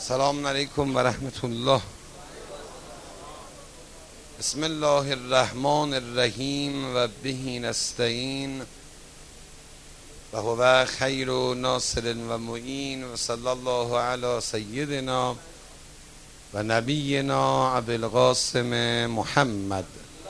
سلام علیکم و رحمت الله. بسم الله الرحمن الرحیم و به نستعین و هو خیر ناصر و معین و صلی الله علی سیدنا و نبینا ابوالقاسم محمد.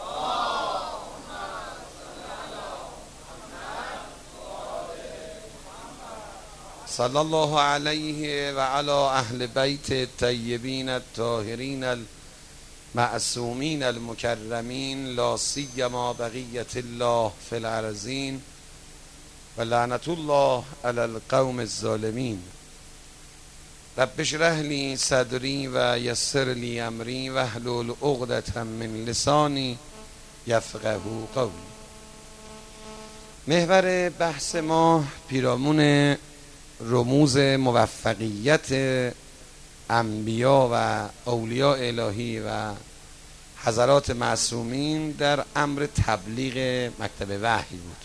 صلی الله علیه و علی اهل بیت الطیبین الطاهرین المعصومین المکرمین لا سیما بقیت الله فی الارضین و لعنت الله علی القوم الظالمین. رب اشرح لی صدری و یسر لی امری واحلل عقدة من لسانی یفقهوا قولی. محور بحث ما پیرامون رموز موفقیت انبیا و اولیاء الهی و حضرات معصومین در امر تبلیغ مکتب وحی بود.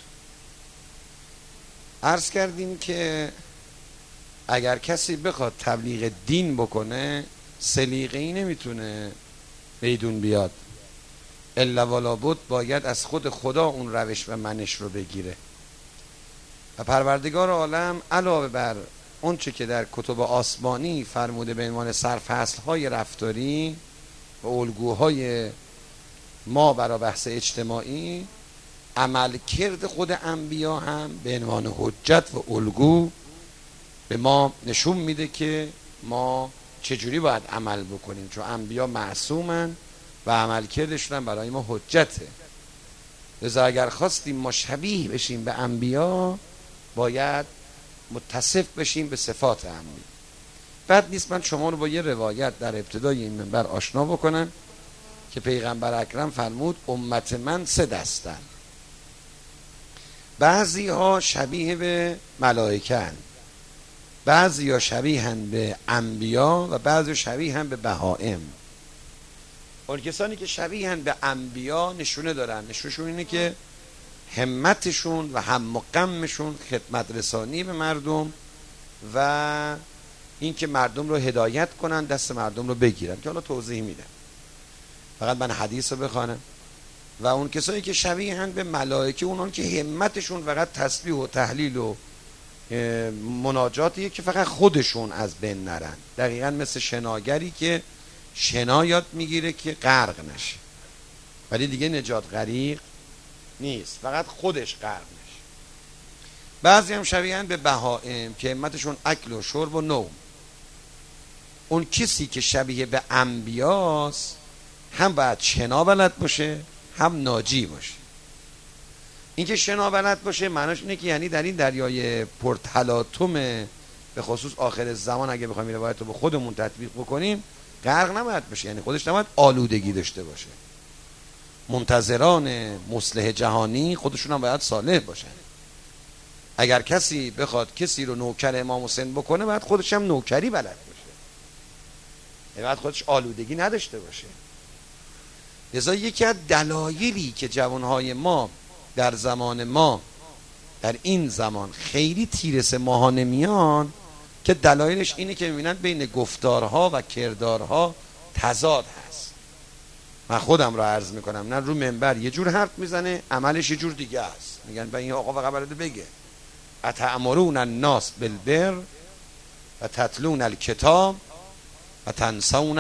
عرض کردیم که اگر کسی بخواد تبلیغ دین بکنه سلیقه‌ای نمیتونه میدون بیاد، الا ولا بد باید از خود خدا اون روش و منش رو بگیره. و پروردگار عالم علاوه بر اون چه که در کتب آسمانی فرموده به عنوان سرفصل‌های رفتاری و الگوهای ما برای بحث اجتماعی، عملکرد خود انبیا هم به عنوان حجت و الگو به ما نشون میده که ما چجوری باید عمل بکنیم، چون انبیا معصومن و عملکردشون هم برای ما حجته. لذا اگر خواستیم ما شبیه بشیم به انبیا باید متصف بشیم به صفات انبیا. بد نیست من شما رو با یه روایت در ابتدای این منبر آشنا بکنم که پیغمبر اکرم فرمود امت من سه دستن، بعضی ها شبیه به ملائکه، بعضی ها شبیه به انبیا و بعضی ها شبیه به بهائم. اون کسانی که شبیه به انبیا نشونه دارن، نشونشون اینه که همتشون و هم و غمشون خدمت رسانی به مردم و این که مردم رو هدایت کنن، دست مردم رو بگیرن، که حالا توضیح میدم. فقط من حدیث رو بخوانم. و اون کسایی که شبیه به ملائکه، اونان که همتشون فقط تسبیح و تحلیل و مناجاتیه که فقط خودشون از بین نرن، دقیقا مثل شناگری که شنا یاد میگیره که غرق نشه، ولی دیگه نجات غریق نیست، فقط خودش غرق نشه. بعضی هم شبیهن به بهائم که همتشون اکل و شرب و نوم. اون کسی که شبیه به انبیاست هم باید شنا بلد باشه هم ناجی باشه. این که شنا بلد باشه معناش اینه که یعنی در این دریای پرتلاطم به خصوص آخر زمان اگه بخوایم این روایت رو به خودمون تطبیق بکنیم غرق نباید بشه، یعنی خودش نباید آلودگی داشته باشه. منتظران مصلح جهانی خودشون هم باید صالح باشن. اگر کسی بخواد کسی رو نوکر امام حسین بکنه باید خودش هم نوکری بلد باشه، یعنی باید خودش آلودگی نداشته باشه. لذا یکی از دلایلی که جوانهای ما در زمان ما در این زمان خیلی تیرس ماهانه میان، که دلایلش اینه که میبینن بین گفتارها و کردارها تضاد هست. من خودم رو عرض میکنم، نه رو منبر یه جور حرف میزنه عملش یه جور دیگه است. میگن به این آقا فقط بلده بگه اتأمرون الناس بالبر و تتلون الکتاب و تنسون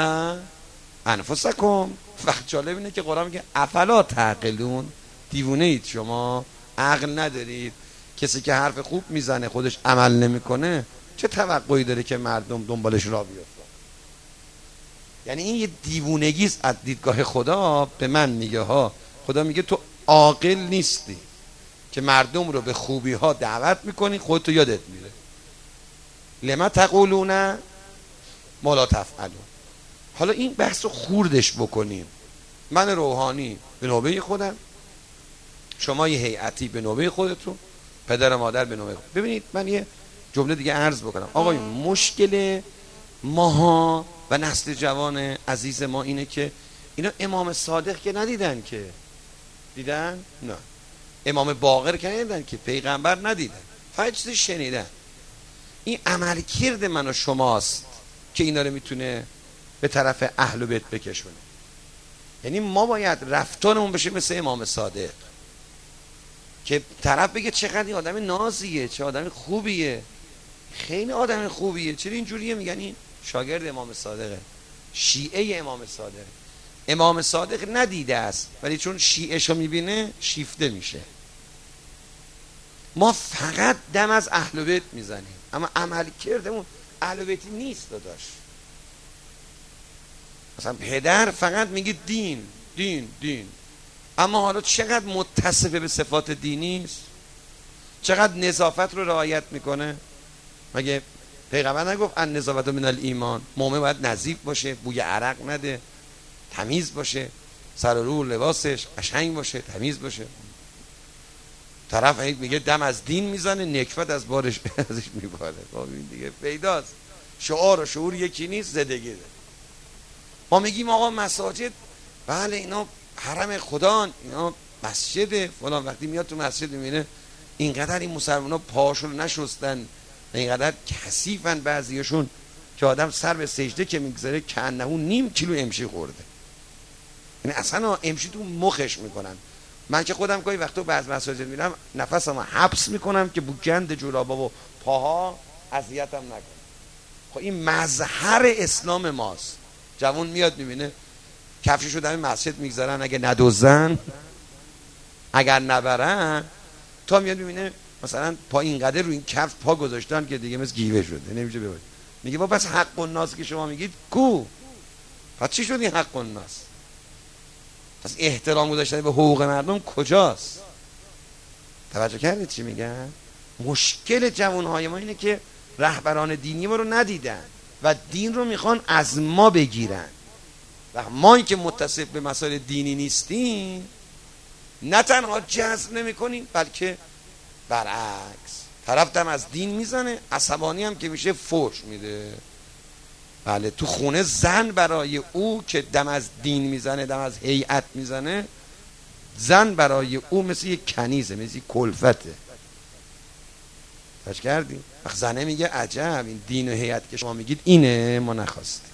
انفسکم. وقت جالب اینه که قرآن میگه افلا تعقلون، دیوونه اید شما، عقل ندارید. کسی که حرف خوب میزنه خودش عمل نمیکنه چه توقعی داره که مردم دنبالش را بیفتن؟ یعنی این یه دیوونگی است از دیدگاه خدا. به من میگه ها، خدا میگه تو عاقل نیستی که مردم رو به خوبی ها دعوت میکنی خودت تو یادت میره. لما تقولون ما لا تفعلون. حالا این بحث رو خوردش بکنیم. من روحانی به نوبه خودم، شما یه هیئتی به نوبه خودتون، پدر و مادر به نوبه خودتون. ببینید من یه جمله دیگه عرض بکنم. آقای مشکل ماها و نسل جوان عزیز ما اینه که اینا امام صادق که ندیدن، که دیدن؟ نه. امام باقر که ندیدن، که پیغمبر ندیدن، فقط چیزی شنیدن. این عملکرد من و شماست که اینا رو میتونه به طرف اهل بیت بکشونه. یعنی ما باید رفتارمون بشه مثل امام صادق که طرف بگه چقدر این آدم نازیه، چه آدم خوبیه، خیلی آدم خوبیه، چرا اینجوریه؟ میگن این شاگرد امام صادقه، شیعه امام صادقه. امام صادق ندیده است ولی چون شیعه‌شو میبینه شیفته میشه. ما فقط دم از اهل بیت میزنیم اما عمل کردمون اهل بیتی نیست داداش. مثلا پدر فقط میگه دین دین دین، اما حالا چقدر متصفه به صفات دینی است، چقدر نظافت رو رعایت میکنه. مگه پیغمبر نگفت ان نظافت من الایمان؟ مومن باید نظیف باشه، بوی عرق نده، تمیز باشه، سر و رو لباسش قشنگ باشه، تمیز باشه. طرف میگه دم از دین میزنه، نکبت از بارش ازش میباره. این دیگه پیداست شعار و شعور یکی نیست، زدگی ده. ما میگیم آقا مساجد بله اینا حرم خدا، اینا مسجد فلان. وقتی میاد تو مسجد میبینه اینقدر این مسلمانا پاهاشون نشستن، اینقدر کثیفن بعضیاشون که آدم سر به سجده که میگذاره کنه نیم کیلو امشی خورده. یعنی اصلا امشی تو مخش میکنن. من که خودم گاهی وقتا بعض مساجد میرم نفسمو حبس میکنم که بو گند جورابا و پاها اذیتم نکنه. خب این مظهر اسلام ماست. جوان میاد میبینه کفششو در مسجد میگذارن، اگه ندوزن اگر نبرن، تا میاد میبینه مثلا پا اینقدر رو این کفش پا گذاشتن که دیگه مثل گیوه شده نمیشه ببرید. میگه با پس حق الناس که شما میگید کو؟ پس چی شد این حق الناس؟ پس احترام گذاشتن به حقوق مردم کجاست؟ توجه کردید چی میگن؟ مشکل جوانهای ما اینه که رهبران دینی ما رو ندیدن و دین رو میخوان از ما بگیرن و ما این که متصف به مسائل دینی نیستیم نه تنها جذب نمی کنیم بلکه برعکس طرف دم از دین میزنه، عصبانی هم که میشه فحش میده. بله تو خونه زن برای او که دم از دین میزنه، دم از هیئت میزنه، زن برای او مثل یک کنیزه، مثل یک کلفته. فکر کردیم؟ وقت زنه میگه عجب این دین و هیئت که شما میگید اینه، ما نخواستیم.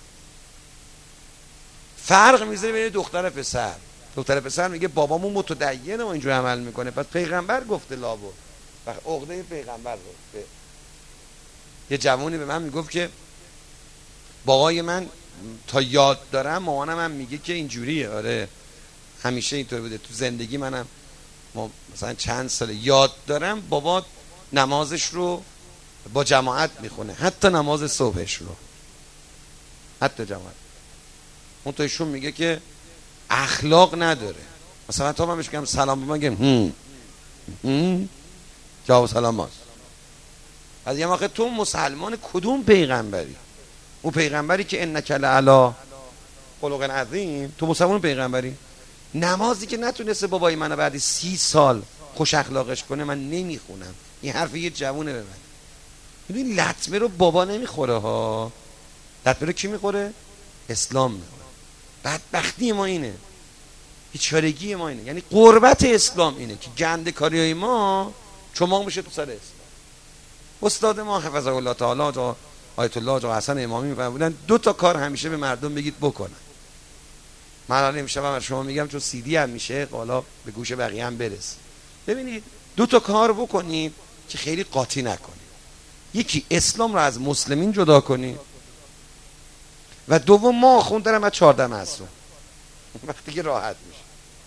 فرق میذاره بین دختر پسر. دختر پسر میگه بابامون متدینه و اینجور عمل میکنه، پس پیغمبر گفته لابد. وقت عقده پیغمبر رو یه جوانی به من میگفت که بابای من تا یاد دارم مامانم هم میگه که اینجوریه. آره همیشه اینطور بوده تو زندگی منم. ما مثلا چند سال یاد دارم بابا نمازش رو با جماعت میخونه، حتی نماز صبحش رو حتی جماعت. اون تو ایشون میگه که اخلاق نداره. مثلا تا من بهش بگم سلام بگم جواب سلام هست. از یه موقع تو مسلمان کدوم پیغمبری؟ اون پیغمبری که انک لعلی خلق عظیم، تو مسلمان پیغمبری؟ نمازی که نتونسته بابای منو بعد 30 سال خوش اخلاقش کنه من نمیخونم. این حرف یه جوونه به من. میدونی لطمه رو بابا نمیخوره ها، لطمه رو کی میخوره؟ اسلام میخوره. بدبختی ما اینه، بیچارگی ما اینه. یعنی قربت اسلام اینه که گنده کاری های ما چماق میشه تو سر اسلام. استاد ما حفظه الله تعالی آیت الله آقا حسن امامی میفرمودن 2 تا کار همیشه به مردم بگید بکنن. من الان امشب شما میگم چون سی دی هم میشه حالا به گوش بقیه هم برسه. ببینید 2 تا کار بکنید که خیلی قاطی نکنید. یکی اسلام رو از مسلمین جدا کنید و دوم ما خوندرم از 14 معصوم وقتی که راحت میشه.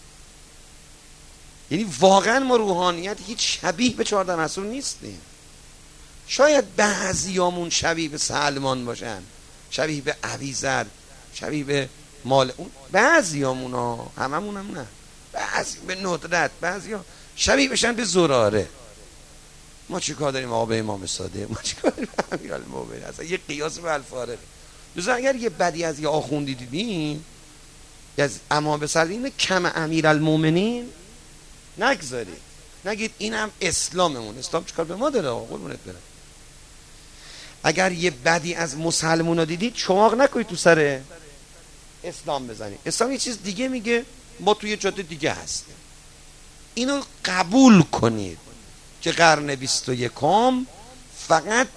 یعنی واقعا ما روحانیت هیچ شبیه به 14 معصوم نیستیم. شاید بعضیامون شبیه به سلمان باشن، شبیه به ابیذر، شبیه به مال اون، بعضیامون ها، هممون هم نه، بعضی به ندرت، بعضیا شبیه بشن به زراره. ما چیکار داریم آقا به امام صادق؟ ما چیکار داریم به امیرالمومنین؟ اصلا یه قیاس به الفارقه. دوستان اگر یه بدی از یه آخوندی دیدین از امام صادق کم امیرالمومنین نگذارید، نگید اینم اسلاممون. اسلام چیکار به ما داره آقا؟ قربونت برم. اگر یه بدی از مسلمونا دیدید چماق نکنید تو سر اسلام بزنید. اسلام یه چیز دیگه میگه، ما توی جاده دیگه هستیم. اینو قبول کنید که قرن 21 فقط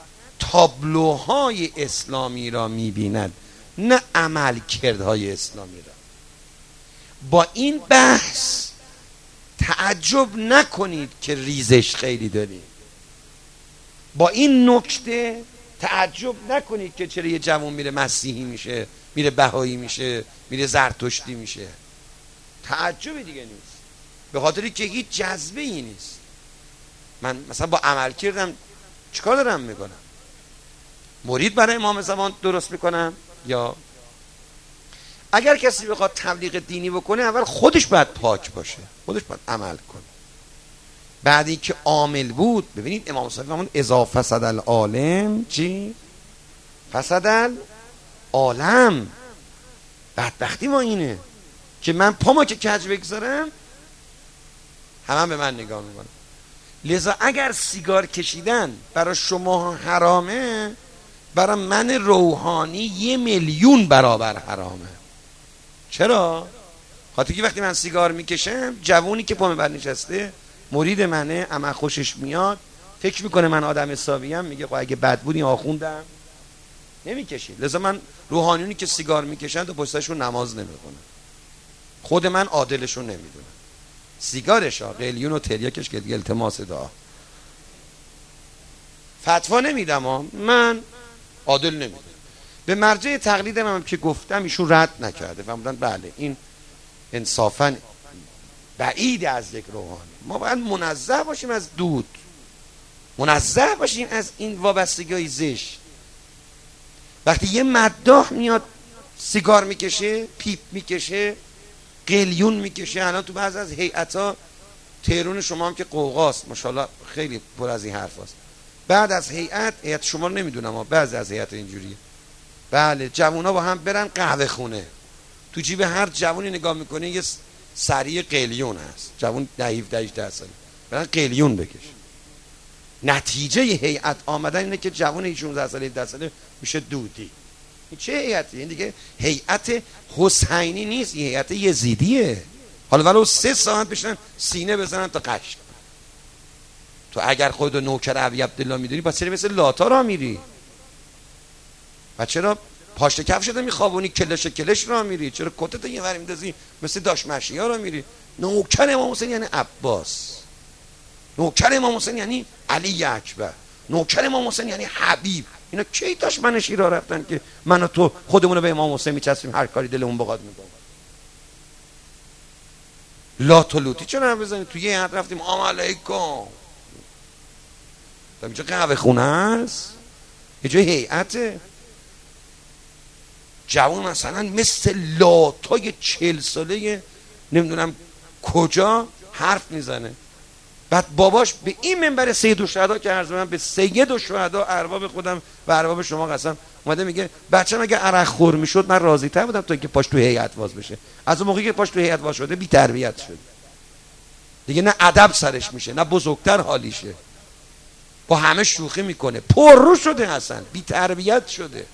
تابلوهای اسلامی را میبیند، نه عمل کردهای اسلامی را. با این بحث تعجب نکنید که ریزش خیلی داریم. با این نکته تعجب نکنید که چرا یه جوان میره مسیحی میشه، میره بهایی میشه، میره زرتشتی میشه. تعجب دیگه نیست، به خاطری که هیچ جذبه ای نیست. من مثلا با عمل کردم چیکار دارم میکنم؟ مرید برای امام زمان درست میکنم؟ یا اگر کسی بخواد تبلیغ دینی بکنه، اول خودش باید پاک باشه، خودش باید عمل کنه. بعد اینکه عامل بود، ببینید امام صادق فرمود اذا فسد العالم چی؟ فسد العالم. بدبختی ما اینه که من پامو که کج بگذارم همه به من نگاه میکنن. لذا اگر سیگار کشیدن برای شما حرامه، برای من روحانی 1,000,000 برابر حرامه. چرا؟ خاطر که وقتی من سیگار میکشم، جوونی که پام بر نشسته مرید منه، اما خوشش میاد، فکر میکنه من آدم حسابیم، میگه خب اگه بد بودی آخوندم نمیکشی. لذا من روحانیونی که سیگار میکشن و پشتشون نماز نمیکنن، خود من عادلشون نمیدونم. سیگارش ها قلیون و تریاکش که دیگه التماس دعا، فتوا نمیدم ها، من عادل نمیدونم. به مرجع تقلیدم هم که گفتم ایشون رد نکرده، فهمیدن بله این انصافا بعید از یک روحانی. ما باید منزه باشیم از دود، منزه باشیم از این وابستگی های زشت. وقتی یه مداح میاد سیگار میکشه، پیپ میکشه، قلیون میکشه، الان تو بعض از هیئت‌ها تهران شما هم که قوقاست ماشاءالله خیلی پر از این حرف هست. بعد از هیئت شما رو نمیدونم ها، بعض از هیئت اینجوریه، بله جوونا با هم برن قهوه خونه، تو جیب هر جوونی نگاه میکنه یه سری قلیون هست، جوون 17-18 ساله، برن قلیون بکش. نتیجه هیئت آمدن اینه که جوون 16 ساله 17 ساله میشه دودی. این چه هیئتی؟ این دیگه هیئت حسینی نیست، این هیئت یزیدیه. حالا ولو 3 ساعت بشنن سینه بزنن تا قش. تو اگر خودتو نوکر ابی عبدالله میدونی، پس چرا مثل لاتا را میری؟ و چرا پاشت کف شده میخوابونی کلش را میری؟ چرا کتت یه ور میندازی مثل داشمشیا را میری؟ نوکر امام حسین یعنی عباس، نوکر امام حسین یعنی علی اکبر، نوکر امام حسین یعنی حبیب. اینا کی دشمنشی را رفتن که من و تو خودمون رو به امام حسین میچسبیم، هر کاری دلمون بخواد میکنیم؟ لات و لوتی چرا بزنید؟ توی یه حد رفتیم آم علیکم، اینجا قهوه خونه است، اینجا هیئته. جوان مثلا مثل لاتای 40 ساله نمیدونم کجا حرف میزنه، بعد باباش به این منبر سید الشهدا که عرض من به سید الشهدا ارباب خودم و ارباب شما قسم، اومده میگه بچه‌م اگه عرق خور میشد من راضی تر بودم تا اینکه پاش تو هیئت واز بشه. از اون موقعی که پاش تو هیئت واز شده بی تربیت شده دیگه، نه ادب سرش میشه نه بزرگتر حالیشه، با همه شوخی میکنه، پررو شده، اصلا بی تربیت شده.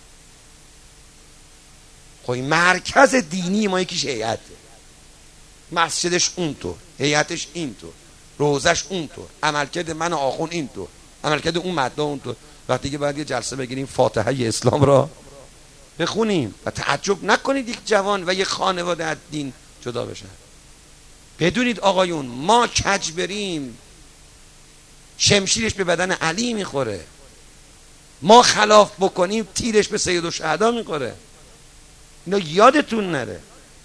خب این مرکز دینی ما یکیش هیئته، مسجدش اونطور، هیئتش اینطور، روزش اونطور، عملکرد من آخون اینطور، عملکرد اون مدعا اونطور. وقتی که باید یه جلسه بگیریم فاتحه اسلام را بخونیم و تعجب نکنید یک جوان و یک خانواده از دین جدا بشن. بدونید آقایون ما کج بریم شمشیرش به بدن علی میخوره، ما خلاف بکنیم تیرش به سید الشهدا میخوره. اینا یادتون نره.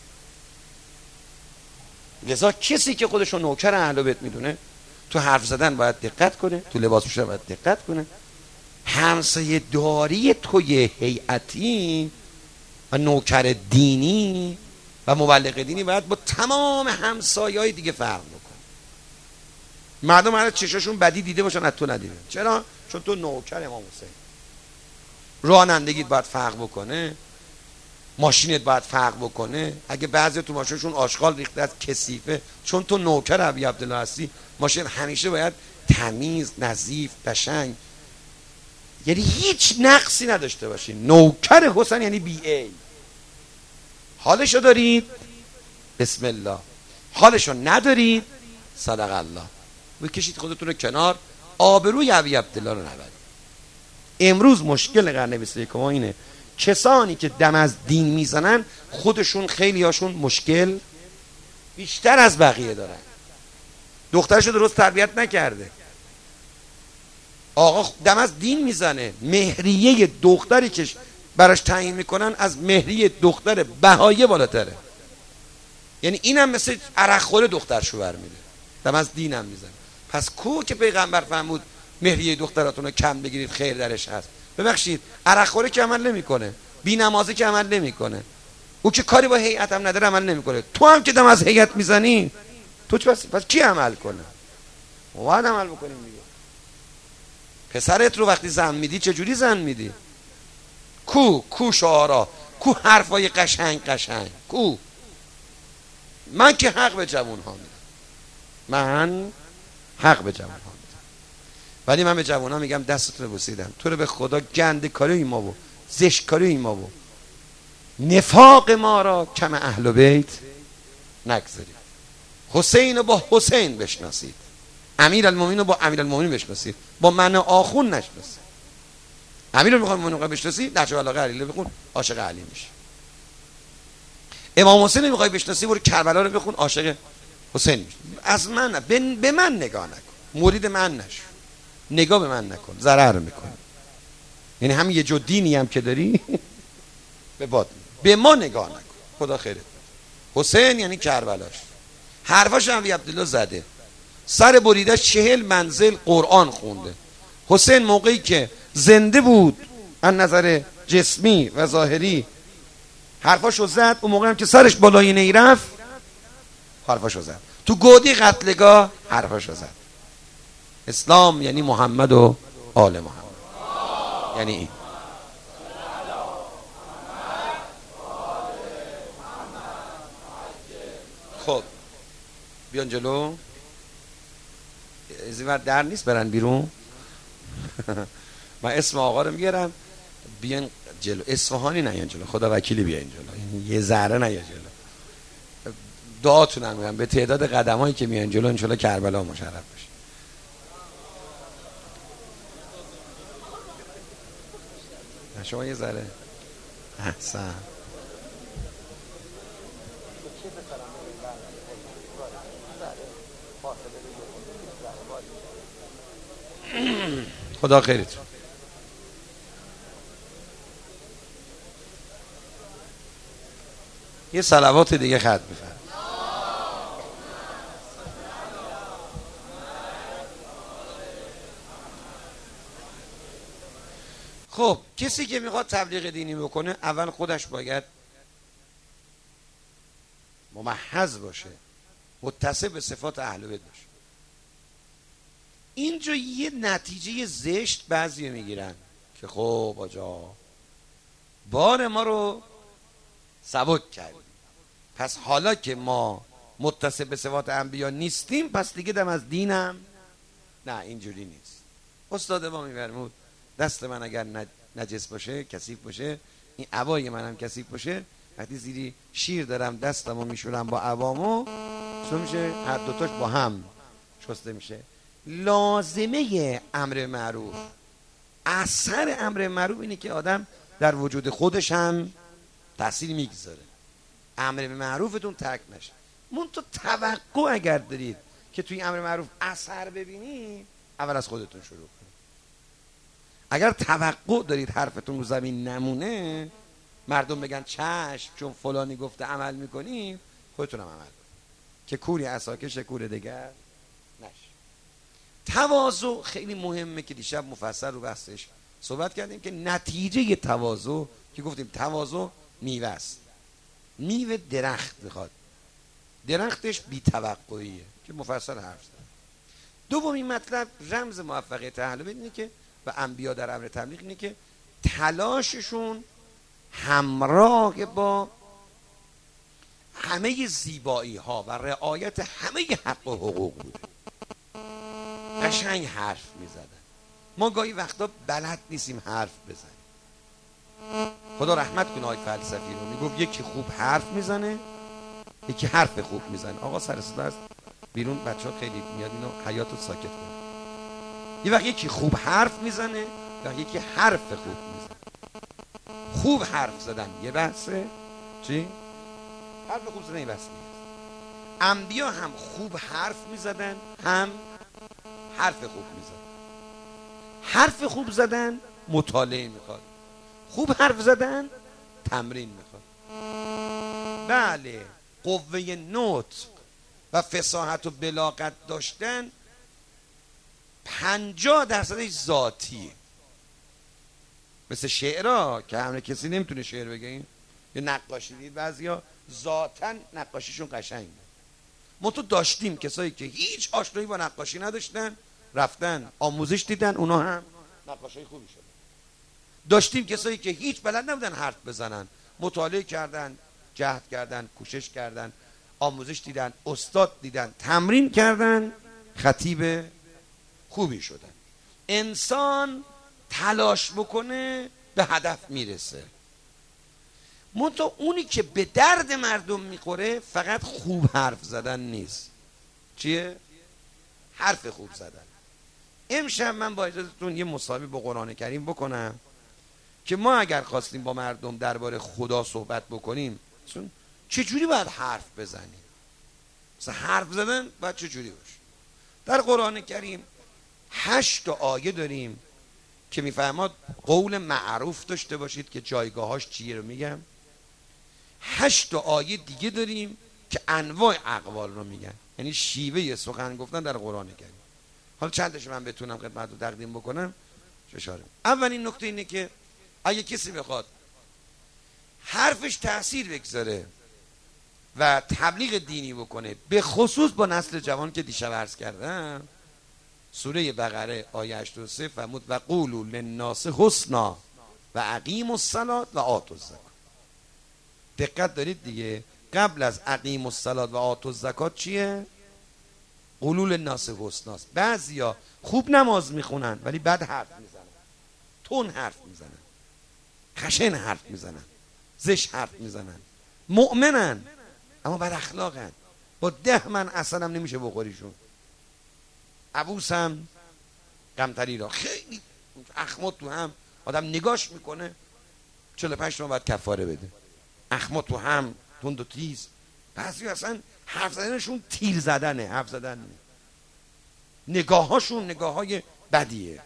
لذا کسی که خودشو نوکر اهل بیت میدونه تو حرف زدن باید دقت کنه، تو لباس پوشیدن باید دقت کنه. همسایه داری توی هیئتی و نوکر دینی و مبلغ دینی باید با تمام همسایه‌های دیگه فرق بکنه. مردم هر چشاشون بدی دیده باشن از تو ندیده. چرا؟ چون تو نوکر امام حسین. رانندگیت باید فرق بکنه، ماشینت باید فرق بکنه. اگه بعضی تو ماشینشون آشغال ریخته از کثیفه، چون تو نوکر ابی عبدالله هستی، ماشین همیشه باید تمیز، نظیف، قشنگ، یعنی هیچ نقصی نداشته باشی. نوکر حسین یعنی بی ای. حالشو دارید بسم الله، حالشو ندارید صدق الله، بکشید خودتون رو کنار، آبروی ابی عبدالله رو نبرید. امروز مشکل قرن 21 ما اینه، کسانی که دم از دین میزنن خودشون خیلی هاشون مشکل بیشتر از بقیه دارن. دخترشو درست تربیت نکرده، آقا دم از دین میزنه، مهریه دختری که براش تعیین میکنن از مهریه دختر بهایه بالاتره. یعنی اینم مثل عرق خوره دخترشو برمیده، دم از دینم میزنه. پس کو که پیغمبر فرمود مهریه دختراتون رو کم بگیرید خیر درش هست؟ ببخشید عرق خوره که عمل نمیکنه، بی نمازه که عمل نمیکنه، او که کاری با هیئت هم نداره عمل نمیکنه. تو هم که دم از هیئت میزنی، تو پس کی عمل کنه؟ باید عمل بکنیم دیگه. پسرت رو وقتی زن میدی چه جوری زن میدی؟ کو شعارا، کو حرفای قشنگ، کو؟ من که حق به جوان ها میدم، من حق به جوان ها میدم، ولی من به جوان ها میگم دستتون رو بوسیدم، تو رو به خدا گنده کاری ما و زشت کاری ما و نفاق ما را کم اهل بیت نگذارید. حسین رو با حسین بشناسید، امیرالمومنین رو با امیرالمومنین بشناسید، با من آخون نشناسید. امیر رو میخواد منوقع بشناسی، نهج البلاغه علی رو بخون، عاشق علی میشه. امام حسین رو میخوای بشناسی، برو کربلا رو بخون، عاشق حسین میشه. از من به من نگاه نکن، مرید من نشو، نگاه به من نکن، ضرر میکن. یعنی هم یه جو دینی هم که داری به باد، به ما نگاه نکن، خدا خیرت. حسین یعنی کربلاش. حرفاش هم عبدالله زده، سر بریدش 40 منزل قرآن خونده. حسین موقعی که زنده بود از نظر جسمی و ظاهری حرفاشو زد، اون موقع هم که سرش بالای نی رفت حرفاشو زد، تو گودی قتلگاه حرفاشو زد. اسلام یعنی محمد و آل محمد، یعنی این. خب بیان جلو، از این ور در نیست برن بیرون. من اسم آقا رو میگیرم، بیان جلو. اصفهانی نیان جلو، خدا وکیلی بیان جلو، یه ذره نیان جلو. دعاتون هم میگم به تعداد قدمایی که میان جلو انشالله کربلا مشرف بشه. شما یه ذره احسن. خدا خیرتون. یه صلوات دیگه ختم بفرمایید. خب کسی که میخواد تبلیغ دینی بکنه اول خودش باید ممحض باشه، متصف به صفات اهل بیت باشه. اینجا یه نتیجه زشت بعضی میگیرن که خب آجا بار ما رو سبک کردیم، پس حالا که ما متصف به صفات انبیا نیستیم پس دیگه دم از دینم. نه اینجوری نیست. استاد ما میفرمود دست من اگر نجس باشه، کثیف باشه، این عبای منم کثیف باشه، وقتی زیری شیر دارم دستمو میشورم با عبامو چطور میشه؟ هر دوتاش با هم شسته میشه. لازمه امر معروف، اثر امر معروف اینه که آدم در وجود خودش هم تأثیر میگذاره، امر معروفتون ترک نشه. تو توقع اگر دارید که توی امر معروف اثر ببینی، اول از خودتون شروع کنید. اگر توقع دارید حرفتون رو زمین نمونه، مردم بگن چشم چون فلانی گفته عمل میکنیم، خودتون هم عمل کنید که کوری عصاکش کور دیگر نشه. تواضع خیلی مهمه که دیشب مفصل رو بحثش صحبت کردیم که نتیجه تواضع که گفتیم تواضع میوه است، میوه درخت میخواد، درختش بی توقعیه که مفصل حرف زدم. دومین مطلب رمز موفقیت اهل بیت اینه که و انبیا در امر تبلیغ اینه که تلاششون همراه با همه زیبایی ها و رعایت همه حق و حقوق بوده. قشنگ حرف میزدن. ما گاهی وقتا بلد نیستیم حرف بزنیم. خدا رحمت کنه آقای فلسفی رو، میگفت یکی خوب حرف میزنه، یکی حرف خوب میزنه. آقا سر صدا است بیرون، بچه‌ها خیلی میاد اینو حیاتو ساکت کنه. یه وقت یکی خوب حرف میزنه، یا یکی حرف خوب میزنه. خوب حرف زدن یه بحثه، چی؟ حرف خوب زدن یه بحثه. انبیا هم خوب حرف میزدن، هم حرف خوب میزدن. حرف خوب زدن مطالعه میخواد، خوب حرف زدن تمرین میخواد. بله، قوه نطق و فصاحت و بلاغت داشتن 50% ذاتیه. مثل شعرها که همه کسی نمیتونه شعر بگه. یه نقاشی دید بعضیا ذاتاً نقاشیشون قشنگه. ما تو داشتیم کسایی که هیچ آشنایی با نقاشی نداشتن، رفتن آموزش دیدن، اونا هم نقاشای خوبی شدن. داشتیم کسایی که هیچ بلد نبودن حرف بزنن، مطالعه کردن، جهد کردن، کوشش کردن، آموزش دیدن، استاد دیدن، تمرین کردن، خطیب خوبی شدن. انسان تلاش بکنه به هدف میرسه. منتها اونی که به درد مردم میخوره فقط خوب حرف زدن نیست. چیه؟ حرف خوب زدن. امشب من با اجازهتون یه مصاحبه با قرآن کریم بکنم که ما اگر خواستیم با مردم درباره خدا صحبت بکنیم چجوری باید حرف بزنیم. مثلا حرف زدن باید چجوری باشه. در قرآن کریم 8 آیه داریم که میفهماد قول معروف داشته باشید که جایگاهاش چیه رو میگم. 8 آیه دیگه داریم که انواع اقوال رو میگن، یعنی شیوه سخن گفتن در قرآن کریم. حالا چندش من بتونم خدمت رو تقدیم بکنم. اولین نکته اینه که اگه کسی بخواد حرفش تأثیر بگذاره و تبلیغ دینی بکنه، به خصوص با نسل جوان که دیشب عرض کردم، سوره بقره آیه 83 فرمود و قولوا للناس حسنا و اقیموا الصلاة و آتوا الزکات. دقت دارید دیگه، قبل از اقیموا الصلاة و آتوا الزکات چیه؟ قولوا للناس حسنا. بعضیا خوب نماز میخونن ولی بد حرف میزنن، تون حرف میزنن، خشن حرف میزنن، زشت حرف میزنن، مؤمنن اما بد اخلاقن، با 10 من اصلا هم نمیشه بخوریشون. عبوس هم قمطری را خیلی اخمات تو هم آدم نگاش میکنه 45 تومن باید کفاره بده. اخمات تو هم تند و تیز. بعضی اصلا حرف زدنشون تیر زدنه، حرف زدن نگاهاشون نگاه های بدیه.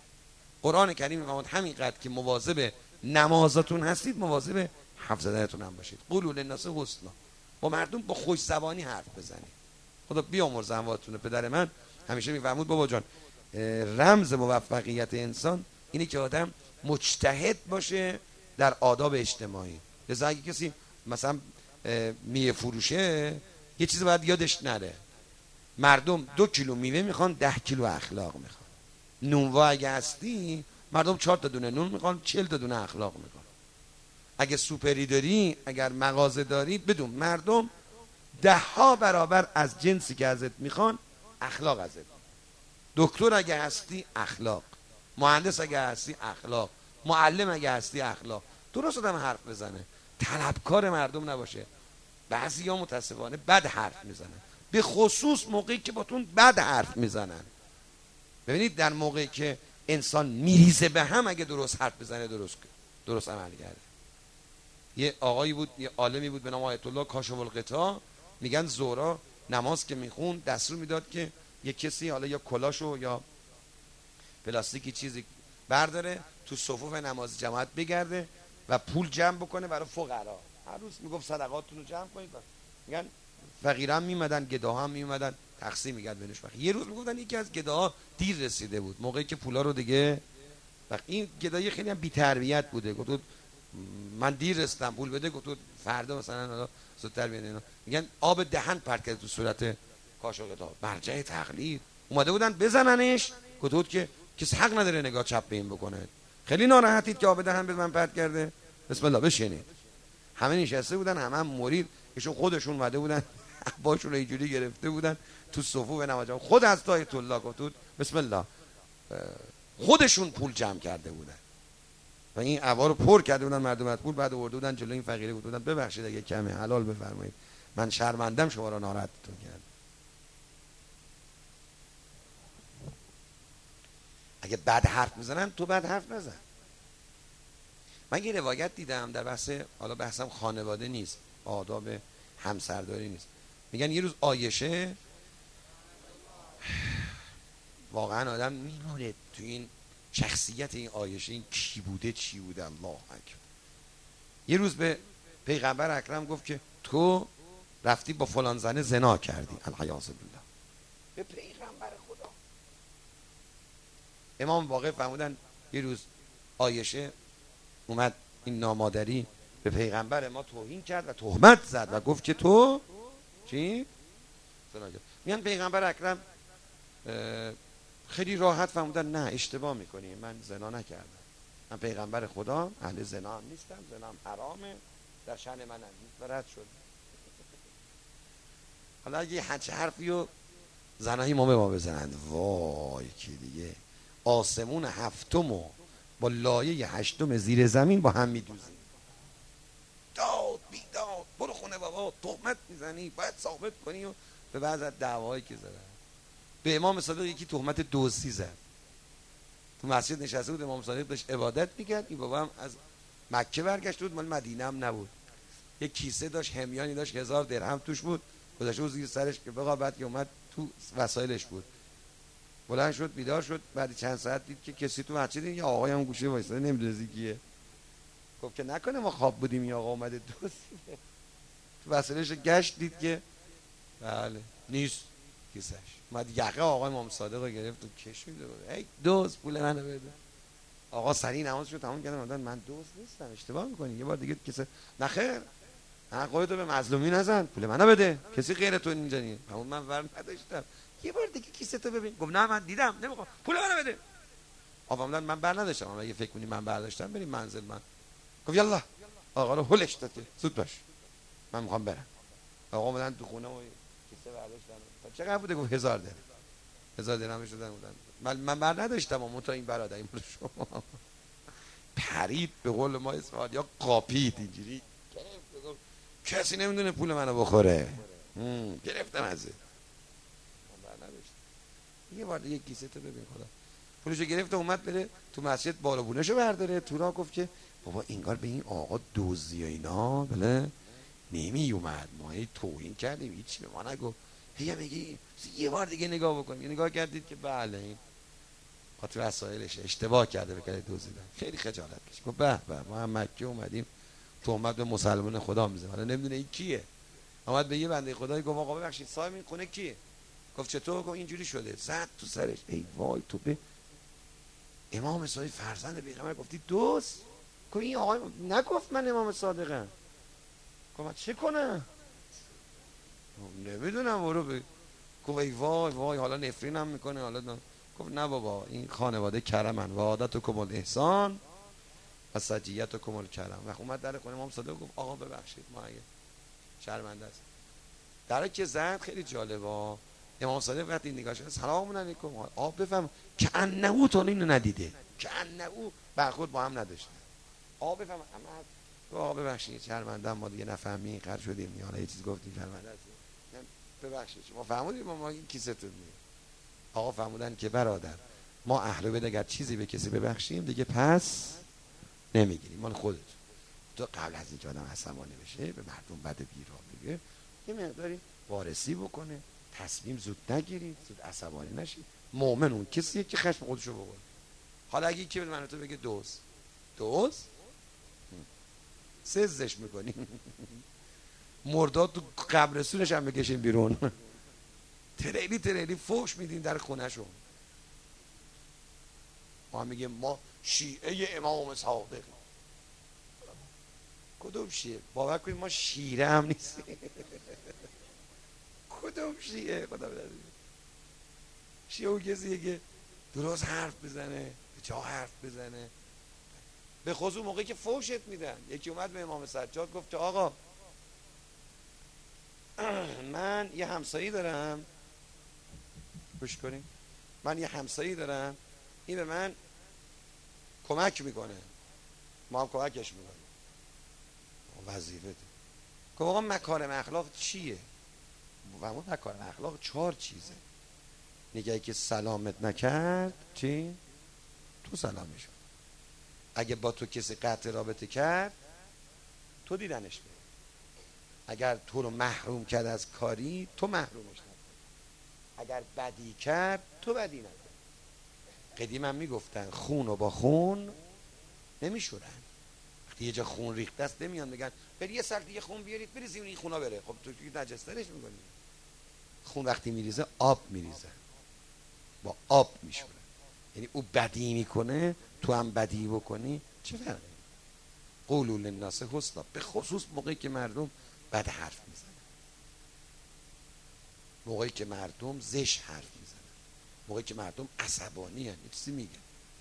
قرآن کریم میفرماید همینقدر که مواظب نمازتون هستید مواظب حرف زدنتون هم باشید. قولوا للناس حسنا، با مردم با خوش زبانی حرف بزنید. خدا بیامرز امواتونه. پدر من همیشه میفرمود بابا جان رمز موفقیت انسان اینه که آدم مجتهد باشه در آداب اجتماعی. لذا اگه کسی مثلا میوه فروشه یه چیزی باید یادش نره، مردم 2 کیلو میوه میخوان 10 کیلو اخلاق میخوان. نونوا اگه هستی مردم 4 تا دونه نون میخوان 40 تا دونه اخلاق میخوان. اگه سوپری داری، اگر مغازه دارید، بدون مردم 10 برابر از جنسی که ازت میخوان اخلاق ازت. دکتر اگه هستی اخلاق، مهندس اگه هستی اخلاق، معلم اگه هستی اخلاق. درست آدم حرف بزنه، طلبکار مردم نباشه. بعضیا متاسفانه بد حرف میزنن، به خصوص موقعی که باتون بد حرف میزنن. ببینید در موقعی که انسان میریزه به هم اگه درست حرف بزنه درست عمل کرده. یه آقایی بود، یه عالمی بود به نام آیت الله کاشف الغطا، میگن ظهرا نماز که میخون دستور میداد که یه کسی حالا یا کلاشو یا پلاستیکی چیزی برداره تو صفوف نماز جماعت بگرده و پول جمع بکنه برای فقرا. هر روز میگفت صدقاتتون رو جمع کنید. میگن فقیران میمدن، گداها هم میمدن تقسیم میکرد بینش. یه روز میگفتن یکی از گداها دیر رسیده بود، موقعی که پولا رو دیگه این گدایی خیلی هم بی‌تربیت بوده، گفت من دیر رسیدم پول بده. گفت فردا مثلا زودتر بیان. اینا میگن آب دهن پرت کرد تو صورت کاشقتا، مرجع تقلید. اومده بودن بزننش، گفت که کسی حق نداره نگاه چپ به این بکنه. خیلی ناراحتید که آب دهن به من پرت کرده. بسم الله بشینید. همه نشسته بودن، همه مرید، ایشون خودشون اومده بودن باشون رو اینجوری گرفته بودن تو صفوف نماز. خود از آیت الله گفت بسم الله، خودشون پول جمع کرده بودن و این عبا رو پر کرده بودن مردم از پول. بعد آورده بودن جلوی این فقیره گفت بودن ببخشید اگه کمه حلال بفرمایید، من شرمندم شما را ناراحتتون کردم. اگه بد حرف میزنن تو بد حرف نزن. من یه روایت دیدم در بحث، حالا بحثم خانواده نیست، آداب همسرداری نیست، میگن یه روز عایشه، واقعا آدم میمونه تو این شخصیت این عایشه، این کی بوده چی بوده، الله اکبر. یه روز به پیغمبر اکرم گفت که تو رفتی با فلان زنه زنا کردی، الحیاذ بالله، به پیغمبر خدا. امام واقع فرمودن یه روز عایشه اومد این نامادری به پیغمبر ما توهین کرد و تهمت زد و گفت که تو چی؟ میان پیغمبر اکرم خیلی راحت فرمودن نه اشتباه میکنی، من زنا نکردم، من پیغمبر خدا، اهل زنا هم نیستم، زنا هم حرامه، در شأن من هم نیست و رد شد. حالا اگه هنچه حرفی و زنایی ما بزنند، وای که دیگه آسمون هفتم و با لایه هشتم زیر زمین با هم میدوزیم، داد بیداد، برو خونه بابا، تهمت میزنی باید ثابت کنی، و به بعض از دعوایی که زدن. به امام صادق یکی تهمت دزدی زد، تو مسجد نشسته بود، امام صادق داشت عبادت میکرد، این بابا هم از مکه برگشت بود، مال مدینه هم نبود، یک کیسه داشت همیانی داشت 1000 درهم توش بود، گذاشته بود زیر سرش که بقا، بعد که اومد تو وسایلش بود، بلند شد بیدار شد، بعد چند ساعت دید که کسی تو مسجد، یه آقای هم گوشه وایساده نمیدونه کیه، گفت که نکنه ما خواب بودیم این آقا اومده دزدیده. تو وسایلش گشت دید که بله نیست کیسش، اومد یقه آقای امام صادق رو گرفت و کشید و ای دزد پول منو بده. آقا سریع نمازشو تمام کردن، من دزد نیستم، اشتباه میکنی، یه بار دیگه کیسه نخیر، خودتو به مظلومی نزن، پول منو بده، کسی غیر تو اینجا نیست. همون من ور نداشتم، یه بار دیگه کیسه تو ببین. گفت نه من دیدم نمیخوام، پول منو بده. آقا من بر نداشتم، اما اگه فکر کنی من برداشتم بریم منزل من. گفت یالا، آقا رو هلش داد زود باش من میخوام برم. آقا اومدن تو خونه و کیسه برداشتن. چقدر بوده؟ گفت 1000 درهم. 1000 درهمش دادن بودن. من بر نداشتم، اما تا این برادر این شما پرید به قول ما اسماعیل یا قاپید اینجوری کسی نمیدونه پول منو بخوره. گرفتم ازه، من بر نداشتم. یه بار دیگه کیسه تو ببین خدا. پولشو گرفت و اومد بره تو مسجد بالا بونشو برداره، تو راه گفت که بابا اینگار به این آقا دزدی و اینا بله نمی اومد، ما هی توهین کردیم هیچی به ما نگو، هی میگی یه بار دیگه نگاه بکن. یه نگاه کردید که بله این خاطر وسایلش اشتباه کرده، بکنه دزدیدن. خیلی خجالت کشید، گفت به به ما هم مکه اومدیم تهمت به مسلمان خدا میزنه، حالا نمیدونه این کیه. اومد به یه بنده خدایی گفت آقا ببخشید صاحب این خونه کیه؟ گفت چطور؟ گفت اینجوری شده، زد تو سرش. ای وای تو به امام صادق فرزند پیغمبر گفتی دوست؟ گفت این آقای نگفت من امام صادقم. گفت من چه کنم؟ نمیدونم برو به. گفت ای وای وای حالا نفرینم میکنه حالا گفت نه بابا این خانواده کرمن و عادتکم الاحسان و سجیتکم الکرم. و اومد در خونه امام صادق گفت آقا ببخشید ما اگه شرمنده است. در که زد خیلی جالبه. امام صادق وقتی نگاه شد سلام علیکم آب بفهم که انهو تا اینو ندیده، که انهو برخورد با هم نداشته. آب بفهم اما آب ببخشید شرمنده ما دیگه نفهمی خر شدیم یا یه چیز گفتیم شرمنده است ببخشید شما فهمودید ما این کیستون میگه. آقا فهمودن که برادر ما اهل بیت اگر چیزی به کسی ببخشیم دیگه پس نمیگیریم مال خودت. تو قبل از اینکه آدم عصبانی بشه به مردم بد بیرا بگه یه مقداری وارسی بکنه، تصمیم زود نگیرید، زود عصبانی نشید. مؤمن اون کسیه که خشم خودشو بگه. حالا اگه کی به من تو بگه دوز سزش میکنیم مرداد تو قبرستونش هم بکشیم بیرون تریلی فوش میدیم در خونهشون. ما میگیم ما شیعه امام صادق. کدوم شیعه؟ باور کنید ما شیره هم نیستیم کدوم شیعه؟ خدا بدهد شیعه اون کسیه که درست حرف بزنه، به جا حرف بزنه، به خصوص موقعی که فوشت میدن. یکی اومد به امام سجاد گفت که آقا من یه همسایی دارم، گوش کنیم، من یه همسایی دارم این به من کمک میکنه ما هم کمکش میکنیم وظیفته. گفت آقا مکارم اخلاق چیه؟ و مکارم اخلاق 4 چیزه. نگهی که سلامت نکرد چی؟ تو سلامشون. اگه با تو کسی قطع رابطه کرد تو دیدنش بری. اگر تو رو محروم کرد از کاری تو محرومش نکن. اگر بدی کرد تو بدی نکن. قدیم هم میگفتن خون رو با خون نمیشورن. وقتی یه جا خون ریخته است نمیان بگن بری یه سر دیگه خون بیارید بریزید این خونا بره. خب تو که نجسترش میکنی. خون وقتی میریزه آب میریزه، با آب میشوره. یعنی او بدی میکنه تو هم بدی بکنی چه فرقی؟ قولوا للناس حسنا، به خصوص موقعی که مردم بد حرف میزنن، موقعی که مردم زشت حرف میزنن، موقعی که مردم عصبانی هن. چیزی میگن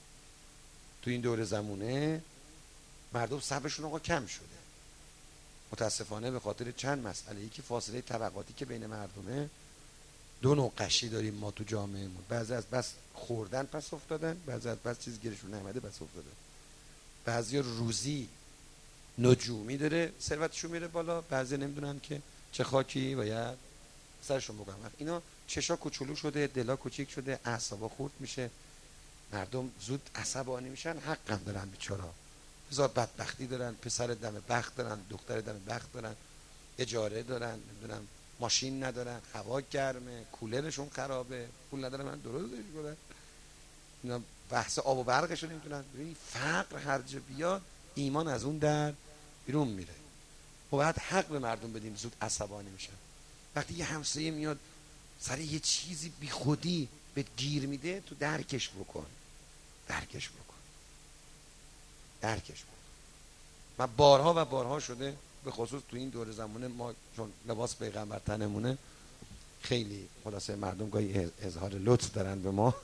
تو این دور زمونه مردم صبرشون آقا کم شده متاسفانه به خاطر چند مسئله. یکی فاصله طبقاتی که بین مردمه. دو نوع قشی داریم ما تو جامعهمون، بعضی از بس خوردن پس افتادن، بعضی از بس چیز گیرشون نمیده پس افتادن. بعضی روزی نجومی داره ثروتشون میره بالا، بعضی نمیدونن که چه خاکی باید سرشون بگم. اینا چشا کوچولو شده، دلا کوچیک شده، اعصابا خورد میشه، مردم زود عصبانی میشن. حقم دارن بیچارا، هزار بدبختی دارن، پسر دم بخت دارن، دختر دم بخت دارن، اجاره دارن، نمیدونم ماشین ندارن، هوا گرمه، کولرشون خرابه، پول ندارن من درستش کنن. اینا بحث آب و برقشون نمیدونن. ببین فقر هر جا بیاد ایمان از اون در بیرون میره. و بعد حق به مردم بدیم زود عصبانی میشن. وقتی یه همسایه میاد سر یه چیزی بی خودی به گیر میده تو درکش بکن، درکش بکن، درکش بکن. من بارها و بارها شده به خصوص تو این دور زمانه ما چون لباس پیغمبر تنمونه خیلی خلاصه مردم گاهی اظهار لطف دارن به ما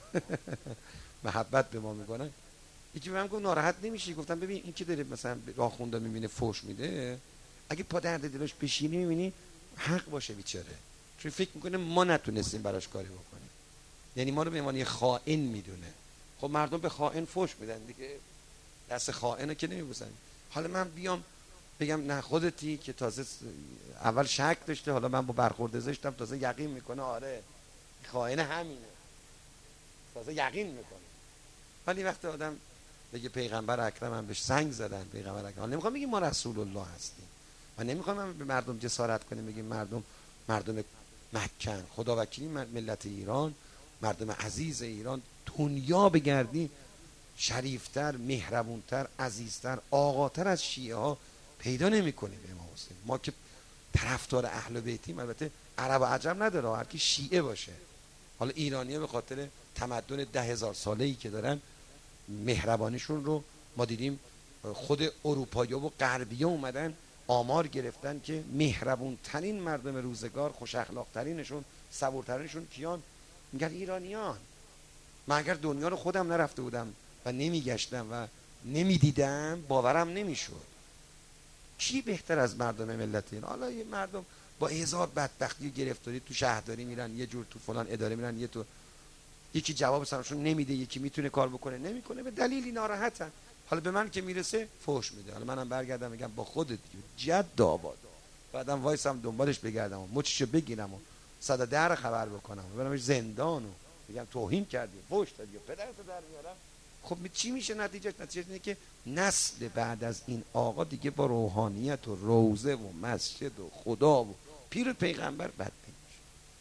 محبت به ما میکنن. یکی به من گفت ناراحت نمیشی؟ گفتم ببین این که داره مثلا راه خونده میبینه فوش میده، اگه پا درد دلش بشینی میبینی حق باشه بیچاره، چون فکر میکنه ما نتونستیم براش کاری بکنیم، یعنی ما رو به عنوان یه خائن میدونه. خب مردم به خائن فوش میدن دیگه، دست خائنه که نمیبوسن. حالا من بیام بگم نه خودتی که تازه اول شک داشته، حالا من با برخورد زشتم تازه یقین میکنه آره خائن همینه، تازه یقین میکنه. ولی وقتی آدم بگه پیغمبر اکرم هم بهش سنگ زدن، پیغمبر اکرم، نمیخوام بگیم ما رسول الله هستیم و نمیخوام به مردم جسارت کنیم بگیم مردم مکن، خدا وکیلی ملت ایران، مردم عزیز ایران، دنیا بگردی شریفتر، مهربونتر، عزیزتر، آقاتر از شیعه ها پیدا نمی‌کنیم. امام حسین ما که طرفدار اهل بیتیم، البته عرب و عجم نداره، هر کی شیعه باشه. حالا ایرانی‌ها به خاطر تمدن 10,000 ساله‌ای که دارن مهربانیشون رو ما دیدیم. خود اروپایی‌ها و غربی‌ها اومدن آمار گرفتن که مهربون ترین مردم روزگار، خوش اخلاق ترینشون، صبورترینشون کیان؟ میگن ایرانیان. من اگر دنیا رو خودم نرفته بودم و نمیگشتم و نمیدیدم باورم نمیشد. کی بهتر از مردم ملت ایران؟ حالا یه مردم با هزار بدبختی و گرفتاری تو شهرداری میرن، یه جور تو فلان اداره میرن، یه تو یکی جواب سرشون نمیده، یکی میتونه کار بکنه نمیکنه، به دلیلی ناراحتن. حالا به من که میرسه فحش میده، حالا منم برگردم میگم با خودت جد آباد، بعدم وایسم دنبالش بگردم و مچشو بگیرم و 110 خبر بکنم و برامش زندان و میگم توهین کردی، فحش دادی و پدرتو در میارم. خب چی میشه نتیجه اینه که نسل بعد از این آقا دیگه با روحانیت و روزه و مسجد و خدا و پیر و پیغمبر بد نمیشه.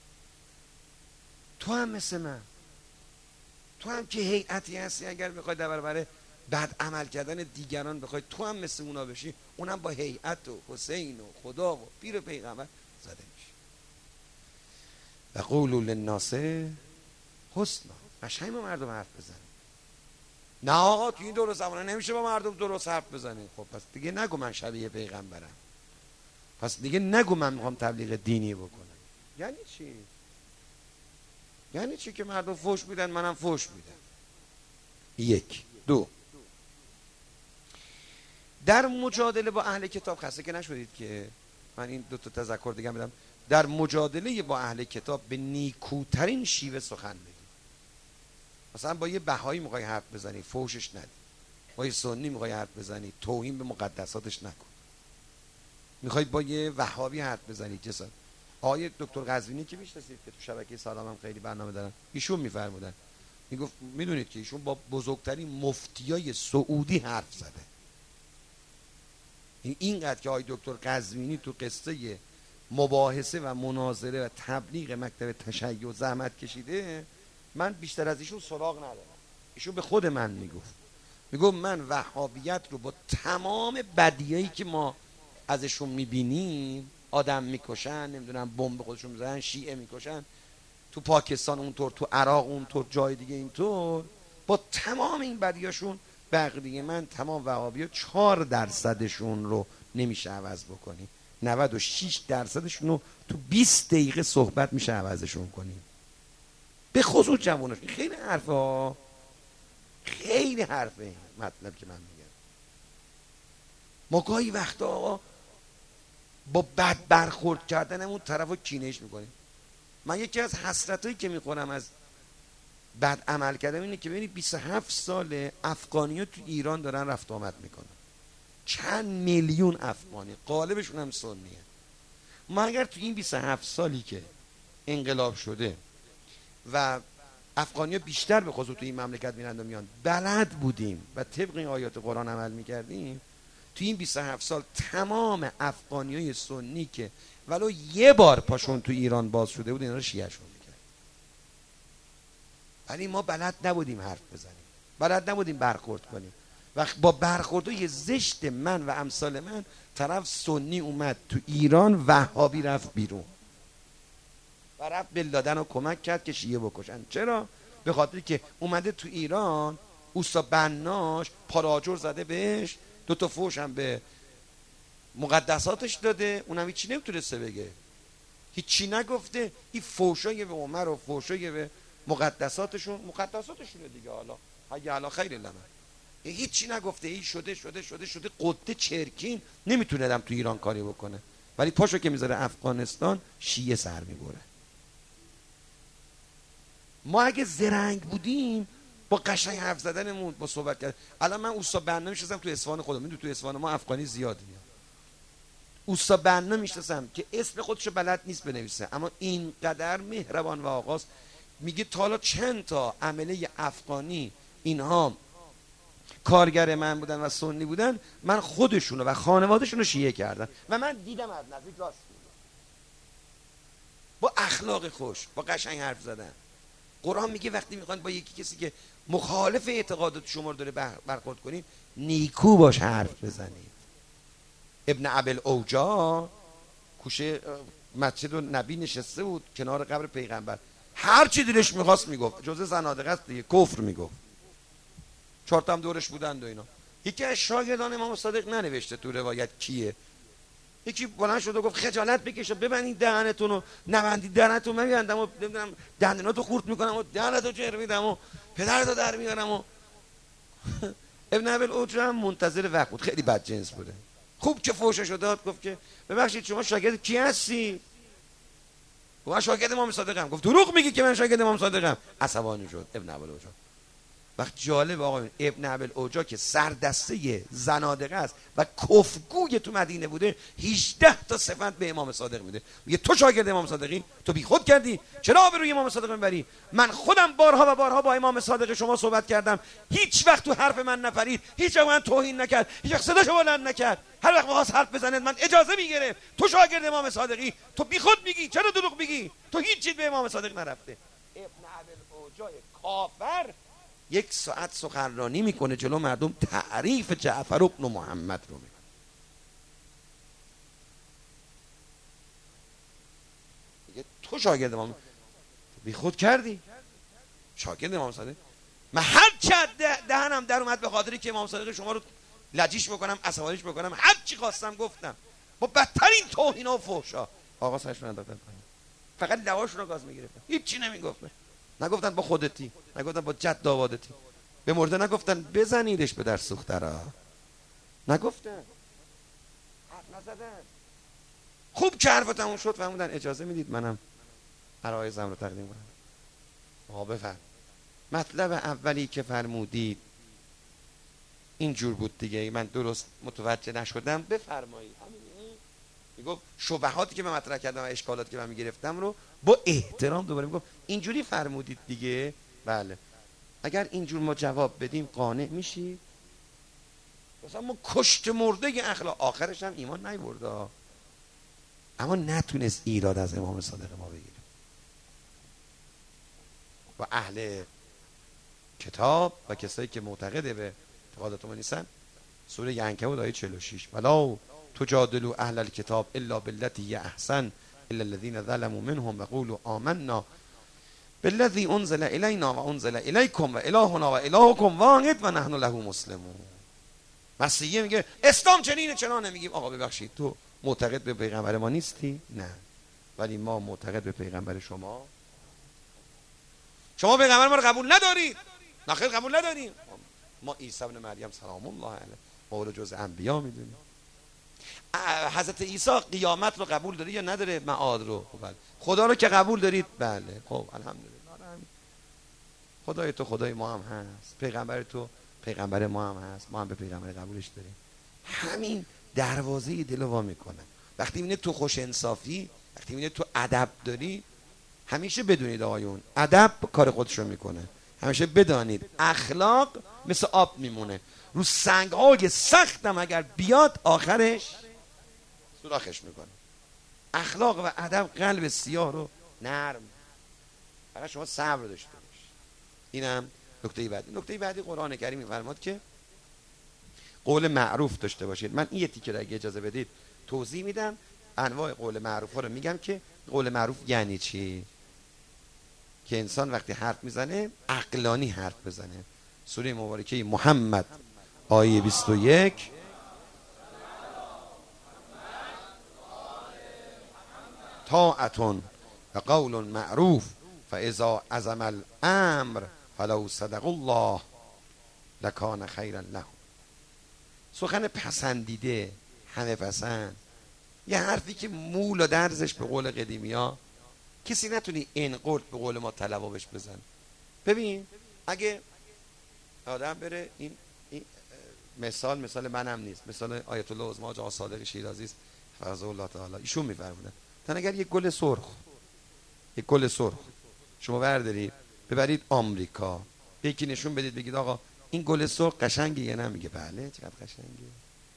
تو هم مثل من، تو هم که هیئتی هستی، اگر بخوای در برابر بد عمل کردن دیگران بخوای تو هم مثل اونا بشی، اونم با هیئت و حسین و خدا و پیر و پیغمبر زده میشه. و قولوا للناس حسنا، قشنگ با مردم حرف بزنید. نه آقا تو این دور زمانه نمیشه با مردم درست حرف بزنید. خب پس دیگه نگو من شبیه پیغمبرم، پس دیگه نگو من میخوام تبلیغ دینی بکنم. یعنی چی؟ یعنی چی که مردم فحش میدن منم فحش میدم؟ یک. دو، در مجادله با اهل کتاب خسته که نشدید که من این دو تا تذکر دیگه میدم. در مجادله با اهل کتاب به نیکوترین شیوه سخن بگید. مثلا با یه بهایی میخوای حرف بزنی فحشش ندی، با یه سنی میخوای حرف بزنی توهین به مقدساتش نکن، میخوای با یه وهابی حرف بزنی جسد. آقای دکتر قزوینی که میشناسید که تو شبکه سلام هم خیلی برنامه دارن، ایشون میفرمودن میگفت میدونید که ایشون با بزرگترین مفتیای سعودی حرف زده. اینقدر که آقای دکتر قزوینی تو قصه مباحثه و مناظره و تبلیغ مکتب تشیع زحمت کشیده، من بیشتر از ایشون سراغ ندارم. ایشون به خود من میگفت من وهابیت رو با تمام بدیایی که ما ازشون میبینیم، آدم میکشن، نمیدونم بمب خودشون میزنن، شیعه میکشن، تو پاکستان اونطور، تو عراق اونطور، جای دیگه اینطور، با تمام این بدیاشون بقیه من تمام وهابی‌ها 4% رو نمیشه عوض بکنی، 96% رو تو 20 دقیقه صحبت میشه عوضشون کنیم، به خصوص جوانش. خیلی حرفه ها، خیلی حرفه مطلب که من میگم. ما گاهی وقتا با بد برخورد کردن اون طرف رو کینهش میکنیم. من یکی از حسرتایی که میخورم از بد عمل کردم اینه که ببینید 27 ساله افغانی ها تو ایران دارن رفت آمد میکنن، چند میلیون افغانی، غالبشون هم سنیه. ما اگر تو این 27 سالی که انقلاب شده و افغانی ها بیشتر به خصوص تو این مملکت میرند و میان بلد بودیم و طبق این آیات قرآن عمل میکردیم، تو این 27 سال تمام افغانی های سنی که ولو یه بار پاشون تو ایران باز شده بود اینا رو شیعه شون میکرد. ولی ما بلد نبودیم حرف بزنیم، بلد نبودیم برخورد کنیم و با برخوردهای زشت من و امثال من طرف سنی اومد تو ایران، وهابی رفت بیرون و رفت بن لادن رو کمک کرد که شیعه بکشن. چرا؟ به خاطری که اومده تو ایران، اوستا بناش پاراجور زده بهش، 2 تا فوش هم به مقدساتش داده، اونم هیچی نمیتونسته بگه، هیچی نگفته. این فوشای به عمر و فوشای به مقدساتشونه دیگه، حالا اگه حالا خیر لمن، هیچی نگفته. این شده قده چرکین، نمیتونه دم تو ایران کاری بکنه، ولی پاشو که میذاره افغانستان شیعه سر میبره. ما اگه زرنگ بودیم با قشنگ حرف زدنمون، با صحبت کرد. الان من اوستا بنا میشستم تو اصفهان خودم، میدونی تو اصفهان ما افغانی زیاد میاد، اوستا بنا میشناسم که اسم خودشو بلد نیست بنویسه، اما اینقدر مهربان و آقاست. میگه تا حالا چند تا عمله افغانی اینها کارگر من بودن و سنی بودن، من خودشونو و خانوادهشونو شیعه کردن و من دیدم از نزدیک، راست میگه، با اخلاق خوش، با قشنگ حرف زدن. قرآن میگه وقتی میخوان با یکی کسی که مخالف اعتقادات شما رو داره برخورد کنید، نیکو باش حرف بزنید. ابن ابل اوجا کوشه مسجد نبی نشسته بود کنار قبر پیغمبر، هر چی دلش میخواست میگفت، جزء زنادقه است دیگه، کفر میگفت. 4 تا هم دورش بودند و اینا. یکی از شاگردان امام صادق ننوشته تو روایت کیه، یکی بلند شد و گفت خجالت بکشه، ببندید دهنتون و نبندید دهنتون، من میبندم و نمیدونم دندوناتو خورد میکنم و دهنتو جر میدم و پدرتو در میارم و ابن ابل اوجا هم منتظر وقت بود، خیلی بد جنس بوده. خوب که فوششو داد، گفت که ببخشید شما شاگرد کی هستی؟ و من شاگرد امام صادقم. گفت دروغ میگی که من شاگرد امام صادقم. عصبانی شد ابن ابل اوجا. وقت جالب آقایون، ابن ابل اوجا که سردسته زنادقه است و کفگوی تو مدینه بوده، 18 تا صفت به امام صادق میده. میگه تو شاگرد امام صادقی؟ تو بیخود کردی؟ چرا آبروی امام صادق میبری؟ من خودم بارها و بارها با امام صادق شما صحبت کردم، هیچ وقت تو حرف من نپرید، هیچ وقت من توهین نکرد، هیچ وقت صداشو بلند نکرد، هر وقت می‌خواست حرف بزنه من اجازه میگرفت. تو شاگرد امام صادقی؟ تو بیخود میگی، چرا دروغ میگی؟ تو هیچ چیز به امام صادق نرفته. ابن ابل اوجا کافر 1 ساعت سخنرانی میکنه جلو مردم، تعریف جعفر ابن محمد رو میکنه. میگه تو شاگرد امام بی خود کردی؟ شاگرد امام صادق؟ من هر چه دهنم در اومد به خاطری که امام صادق شما رو لجیش بکنم، عصبانیش بکنم، هر چی خواستم گفتم، با بدترین توهینا و فحشا. آقا سرش رو انداختن پایین، فقط لواش رو گاز میگرفتن، هیچی نمیگفتن. نگفتن با خودتی، نگفتن با جد داوادتی، به مرده نگفتن بزنیدش به در سوخترا، نگفتن، حرف نزدن. خوب که حرف تموم شد فهمیدن اجازه میدید منم عرایزم رو تقدیم کنم. آقا بفرم. مطلب اولی که فرمودید اینجور بود دیگه، من درست متوجه نشدم، بفرمایید. میگفت شبهاتی که من مطرح کردم و اشکالاتی که من میگرفتم رو با احترام دوباره میگفت اینجوری فرمودید دیگه. بله اگر اینجور ما جواب بدیم قانع میشی؟ مثلا ما کشت مرده اخلاق، آخرش هم ایمان نیورده، اما نتونست ایراد از امام صادق ما بگیره. و اهل کتاب و کسایی که معتقد به اعتقادات ما نیستن، سوره عنکبوت آیه 46 ولا تجادلوا اهل الكتاب الا بالتي هي احسن الا الذين ظلموا منهم وقولوا آمنا بالذي انزل الینا و انزل الیکم و الهنا و الهکم واحد و نحن له مسلمون. مسیحیه میگه اسلام چنینه چنانه، میگیم آقا ببخشید تو معتقد به پیغمبر ما نیستی؟ نه، ولی ما معتقد به پیغمبر شما پیغمبر ما رو قبول ندارید؟ نه خیر قبول نداریم. ما عیسی ابن مریم سلام الله علیه ما رو جز انبیا میدونیم. حضرت عیسی قیامت رو قبول داری یا نداره؟ معاد رو؟ بله. خدا رو که قبول دارید؟ بله. خب الحمدلله. خدای تو خدای ما هم هست، پیغمبر تو پیغمبر ما هم هست، ما هم به پیغمبر قبولش داریم. همین دروازه دل وا میکنه. وقتی میبینه تو خوش انصافی، وقتی میبینه تو ادب داری، همیشه بدونید آقایون ادب کار خودشو میکنه. همیشه بدانید اخلاق مثل آب میمونه، رو سنگ‌های سختم اگر بیاد آخرش سوراخش میکنه. اخلاق و ادب قلب سیاه رو نرم، فقط شما صبر داشته باش. اینم نکته بعدی. نکته بعدی قرآن کریم میفرماد که قول معروف داشته باشید. من این تیکه رو اگه اجازه بدید توضیح میدم. انواع قول معروف ها رو میگم که قول معروف یعنی چی، که انسان وقتی حرف میزنه عقلانی حرف بزنه. سوره مبارکه محمد آیه 21 طاعتون و قول معروف فاذا عزم الامر فلو صدق الله لکان خیرا له. سخن پسندیده، همه پسند، یه حرفی که مول و درزش به قول قدیمی ها کسی نتونی این قول به قول ما طلبابش بزن. ببین اگه آدم بره این مثال منم نیست، مثال آیت الله عظما آقا صادق شیرازی است حفظه الله تعالی، ایشون میفرمودن تا اگر یک گل سرخ شما بردارید ببرید آمریکا، یکی نشون بدید بگید آقا این گل سرخ قشنگه یا نه؟ میگه بله چقدر قشنگه.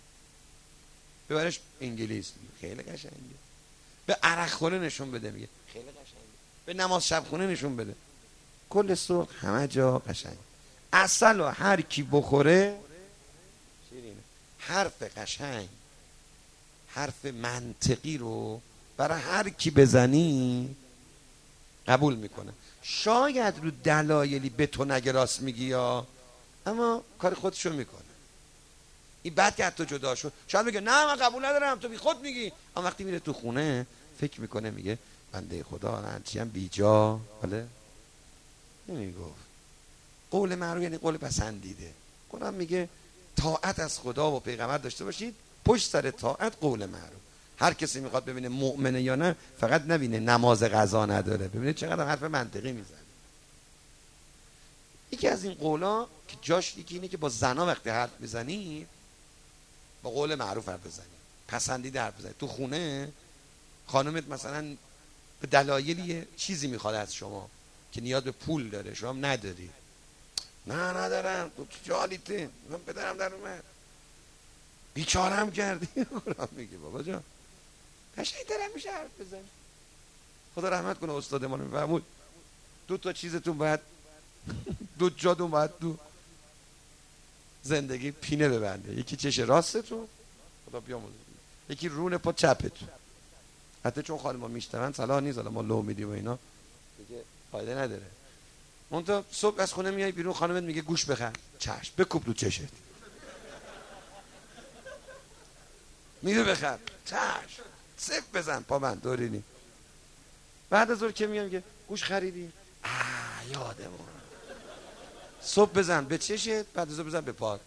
ببرش انگلیس، خیلی قشنگه. به عرق خونه نشون بده، میگه خیلی قشنگه. به نماز شب خونه نشون بده، گل سرخ همه جا قشنگ. اصل و هر کی بخوره شیرینه. حرف قشنگ، حرف منطقی رو برای هر کی بزنی قبول میکنه. شاید رو دلایلی به تو نگه راست میگی یا، اما کار خودشو میکنه. این بعد که حتی جدا شد شاید میگه نه من قبول ندارم تو بی خود میگی، اما وقتی میره تو خونه فکر میکنه میگه بنده خدا هرچی هم بیجا. بله نمیگفت. قول معروف یعنی قول پسندیده. قرآن میگه طاعت از خدا و پیغمبر داشته باشید، پشت سر طاعت قول معروف. هر کسی میخواد ببینه مؤمنه یا نه فقط نبینه نماز قضا نداره، ببینه چقدر حرف منطقی میزنه. یکی از این قولا که جاش یکی اینه که با زنا وقتی حرف میزنی با قول معروف حرف بزنی، پسندیده حرف بزنی. تو خونه خانمت مثلا به دلایلی چیزی میخواد از شما که نیاز به پول داره، شما هم نداری. نه ندارم، تو جالیته، من پدرم در اومد بیچارم کردی. قرآن میگه بابا جان قشنگ ترم میشه حرف بزنی. خدا رحمت کنه استاد ما رو میفرمود دو تا چیزتون باید دو جاتون باید تو زندگی پینه ببنده، یکی چش راستتون خدا بیاموزه، یکی رون پا چپتون. حتی چون خانم‌ها میشترن صلاح نیست ما لو میدیم و اینا دیگه فایده نداره. منتها صبح از خونه میای بیرون خانمت میگه گوش بخر، چشم بکوب رو چشت، میگه بخر چشم صف بزن پا من دورینی. بعد از اون که میگه گوش خریدی یادمون، صبح بزن به چشت، بعد از اون بزن به پات.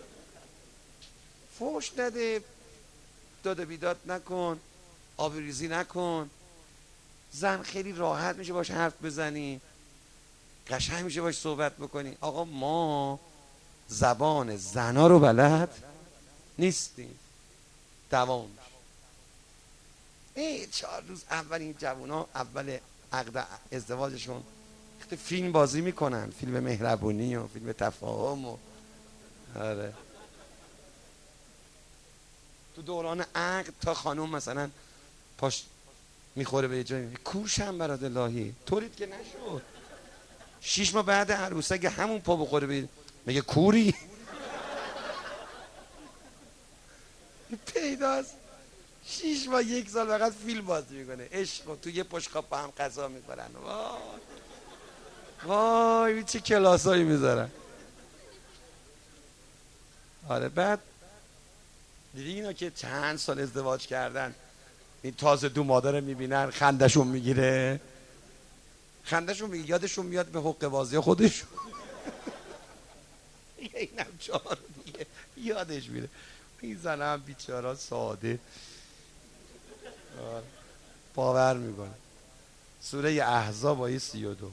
فوش نده، داد بیداد نکن، آبروریزی نکن. زن خیلی راحت میشه باش حرف بزنی، قشنگ میشه باش صحبت بکنی. آقا ما زبان زنا رو بلد نیستیم. دوام 4 روز اول این جوونا اول عقد ازدواجشون فیلم بازی میکنن، فیلم مهربونی و فیلم تفاهم و آره. تو دوران عقد تا خانم مثلا پاش میخوره به جایی کورشم برات الهی طوریت که نشد. 6 ماه بعد عروسه اگه همون پا بخوره به میگه کوری پیداست. 6 ماه 1 سال فقط فیلم بازی میکنه، عشق و تو یه پشتخواب با هم غذا میخورن. وای چه کلاسایی میذارن. آره بعد دیدی اینا که چند سال ازدواج کردن این تازه دو مادر میبینن خندشون میگیره، خندشون میگیره، یادشون میاد به حقوق بازی خودشون اینم چهار دیگه یادش میره. این زنم بیچاره ساده باور میکنه. سوره احزاب آیه 32.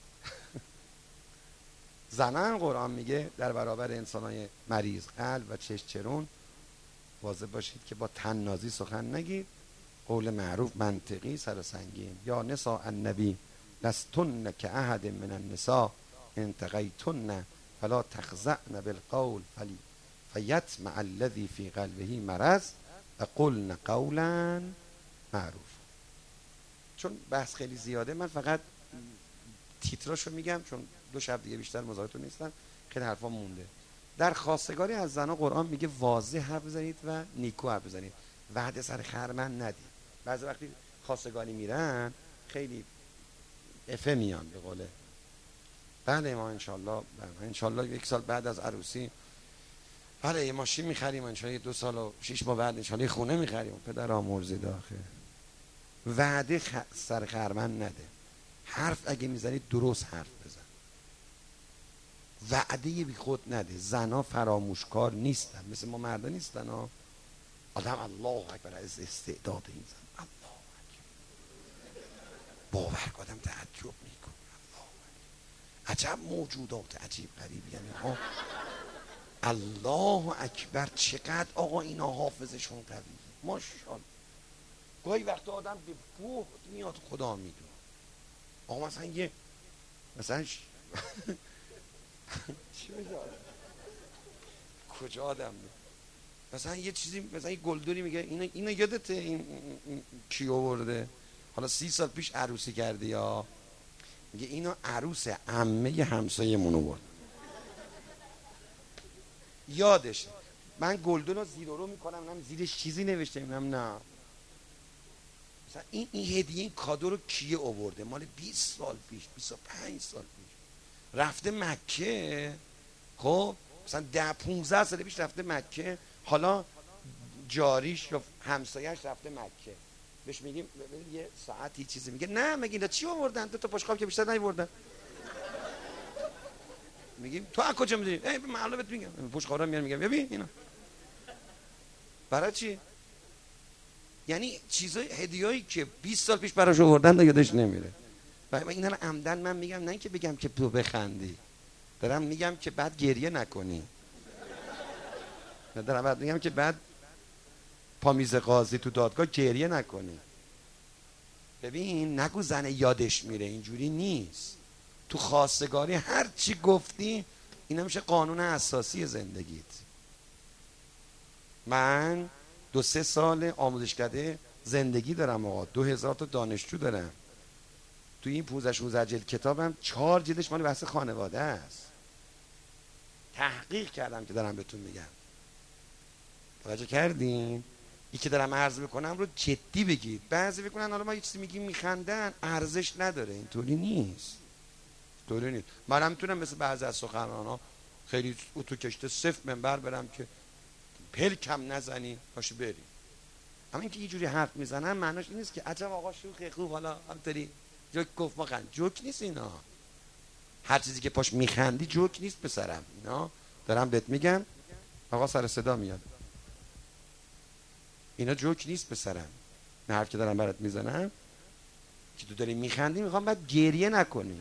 زنان قرآن میگه در برابر انسانای مریض قلب و چشم واظب باشید که با طنازی سخن نگید، قول معروف منطقی سر سنگین. یا نساء النبی لستن کاحد من النساء ان تقیتن فلا تخضعن بالقول فیطمع الذی فی قلبه مرض و قلن قولا معروف. چون بحث خیلی زیاده من فقط تیتراشو میگم چون 2 شب دیگه بیشتر مزاحمتون نیستم، خیلی حرفا مونده. در خواستگاری از زنا قرآن میگه واضح حرف بزنید و نیکو حرف بزنید، وعده سر خرمن ندید. بعضی وقتی خواستگاری میرن خیلی افه میان به قوله. بله ما انشالله 1 سال بعد از عروسی بله یه ماشین میخریم، انشالله 2 سال و 6 ماه بعد انشالله خونه میخریم. پدر آمرزیده آخه وعده سر خرمن نده. حرف اگه میزنید درست حرف بزن، وعده بی خود نده. زنا فراموشکار نیستن، مثل ما مردا نیستن ها. آدم الله اکبر از استعداد این زن، الله اکبر باور آدم تعجب میکنه. الله اکبر عجب موجودات عجیب غریبی یعنی ها. الله اکبر چقدر آقا اینا حافظشون قویه ماشاءالله. گاهی وقتا آدم به بهت میاد خدا میدونه. آقا مثلا یه مثلا چی بگم کجا آدم مثلا یه چیزی مثلا یه گلدوری میگه اینو یادته این کی آورده حالا 30 سال پیش عروسی کرده یا میگه اینو عروس عمه همسایه‌مون آورد یادشه. من گلدون رو زیر رو میکنم نم زیرش چیزی نوشته نم نه مثلا این هدیه این کادو رو کی آورده مال 20 سال پیش 25 سال پیش رفته مکه. خب مثلا 10-15 سال پیش رفته مکه، حالا جاریش یا همسایه‌اش رفته مکه، بهش میگیم یه ساعتی چیزی میگه نه مگه اینا چی آوردن 2 تا پشتخواب که بیشتر نیاوردن. میگیم تو از کجا میدونی؟ به معلومه بهت میگم پشتخوابا میان میگم ببین اینا برای چی؟ یعنی چیزای هدیه‌ای که 20 سال پیش براش آوردن یادش نمیره. و اینا رو عمدن من میگم نه اینکه بگم که تو بخندی، دارم میگم که بعد گریه نکنی، دارم بعد میگم که بعد پامیز قاضی تو دادگاه گریه نکنی. ببین نگو زن یادش میره، اینجوری نیست. تو خواستگاری هر چی گفتی اینا میشه قانون اساسی زندگیت. من 2-3 سال آموزشکده زندگی دارم آقا، 2000 تا دانشجو دارم. تو این 15-16 جلد کتابم 4 جلدش مال بحث خانواده است. تحقیق کردم که دارم بهتون میگم. توجه کردین؟ این که دارم عرض میکنم رو جدی بگید. بعضی میکنن حالا ما یه چیزی میگیم میخندن، ارزش نداره. اینطوری نیست. اینطوری نیست. منم میتونم مثل بعضی از سخنران‌ها خیلی اتو کشته صفر منبر برم که پلکم نزنی باشه بریم. اما اینکه یه جوری حرف میزنن معناش این نیست که عجب آقا شوخه خوب حالا همطوری جوک گفت ما خند. جوک نیست اینا. هر چیزی که پاش میخندی جوک نیست پسرم. اینا دارم بهت میگم آقا سر صدا میاد. اینا جوک نیست پسرم. نه حرف که دارم برات میزنم که تو داری میخندی میخوام بعد گریه نکنی.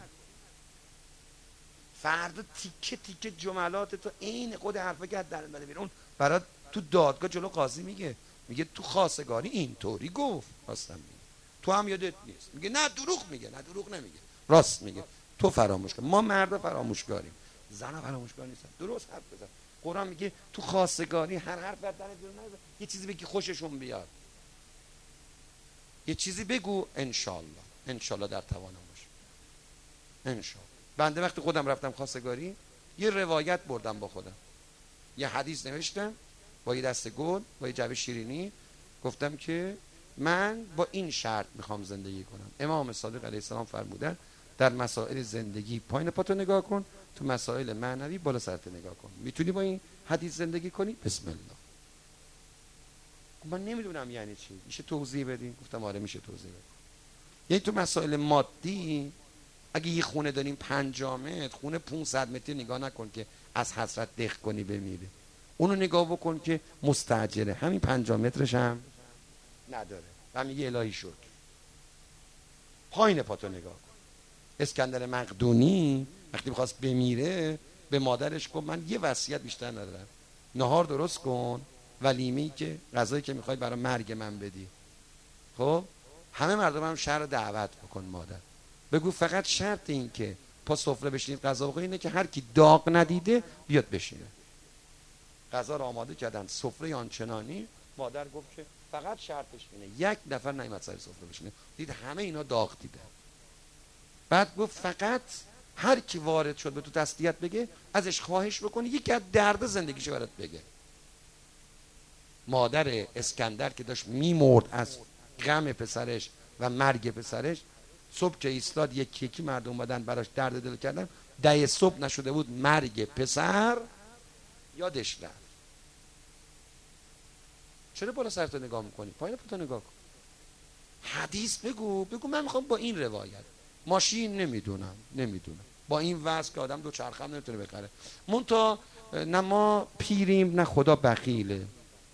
فردا تیکه تیکه جملات تو عین خود حرفا که در اومده بیرون برات تو دادگاه جلو قاضی میگه تو خواستگاری اینطوری گفت راستم میگه تو هم یادت نیست. میگه نه دروغ میگه، نه دروغ نمیگه راست میگه تو فراموش کن. ما مردا فراموشکاریم، زنا فراموشکار نیستن. درست حرف بزن. قرآن میگه تو خواستگاری هر حرف در دهنت بیرون نریزه، یه چیزی بگی خوششون بیاد، یه چیزی بگو انشالله در توانم باشه. انشالله. بنده وقتی خودم رفتم خواستگاری یه روایت بردم با خودم، یه حدیث نوشتم با یه دسته گل، با یه جعبه شیرینی، گفتم که من با این شرط میخوام زندگی کنم. امام صادق علیه السلام فرمودن در مسائل زندگی پایین پاتو نگاه کن، تو مسائل معنوی بالا سرت نگاه کن. میتونی با این حدیث زندگی کنی؟ بسم الله. من نمیدونم یعنی چی، میشه توضیح بدین؟ گفتم آره میشه توضیح بدین. یعنی تو مسائل مادی اگه یه خونه داریم 50 متر، خونه 500 متری نگاه نکن که از حسرت دق کنی بمیره. اونو نگاه بکن که مستاجره، همین 50 مترش هم نداره و میگه الهی شکر. پایین پاتو نگاه کن. اسکندر مقدونی وقتی می‌خواست بمیره به مادرش گفت من یه وصیت بیشتر ندارم، نهار درست کن، ولیمه‌ای که غذایی که می‌خوای برای مرگ من بدی. خب همه مردم هم شهر رو دعوت بکن مادر، بگو فقط شرط این که پا سفره بشینید غذا بخورید اینه که هر کی داغ ندیده بیاد بشینه. غذا رو آماده کردن، سفره آنچنانی. مادر گفت که فقط شرطش اینه یک نفر نیامد سر سفره بشینه. دید همه اینا داغ دیدن. بعد گفت فقط هر کی وارد شد به تو تسلیت بگه ازش خواهش بکنی یکی از درد زندگیشو برات بگه. مادر اسکندر که داشت میمرد از غم پسرش و مرگ پسرش، صبح که ایستاد یکی یکی مردم اومدن براش درد دل کردن، 10 صبح نشده بود مرگ پسر یادش رفت. چرا بالا سرتو نگاه میکنی؟ پایین پاتو نگاه کن. حدیث بگو من میخوام با این روایت. ماشین نمیدونم با این وضع که آدم دو چرخه هم نمیتونه بخره. منتها نه ما پیریم نه خدا بخیله،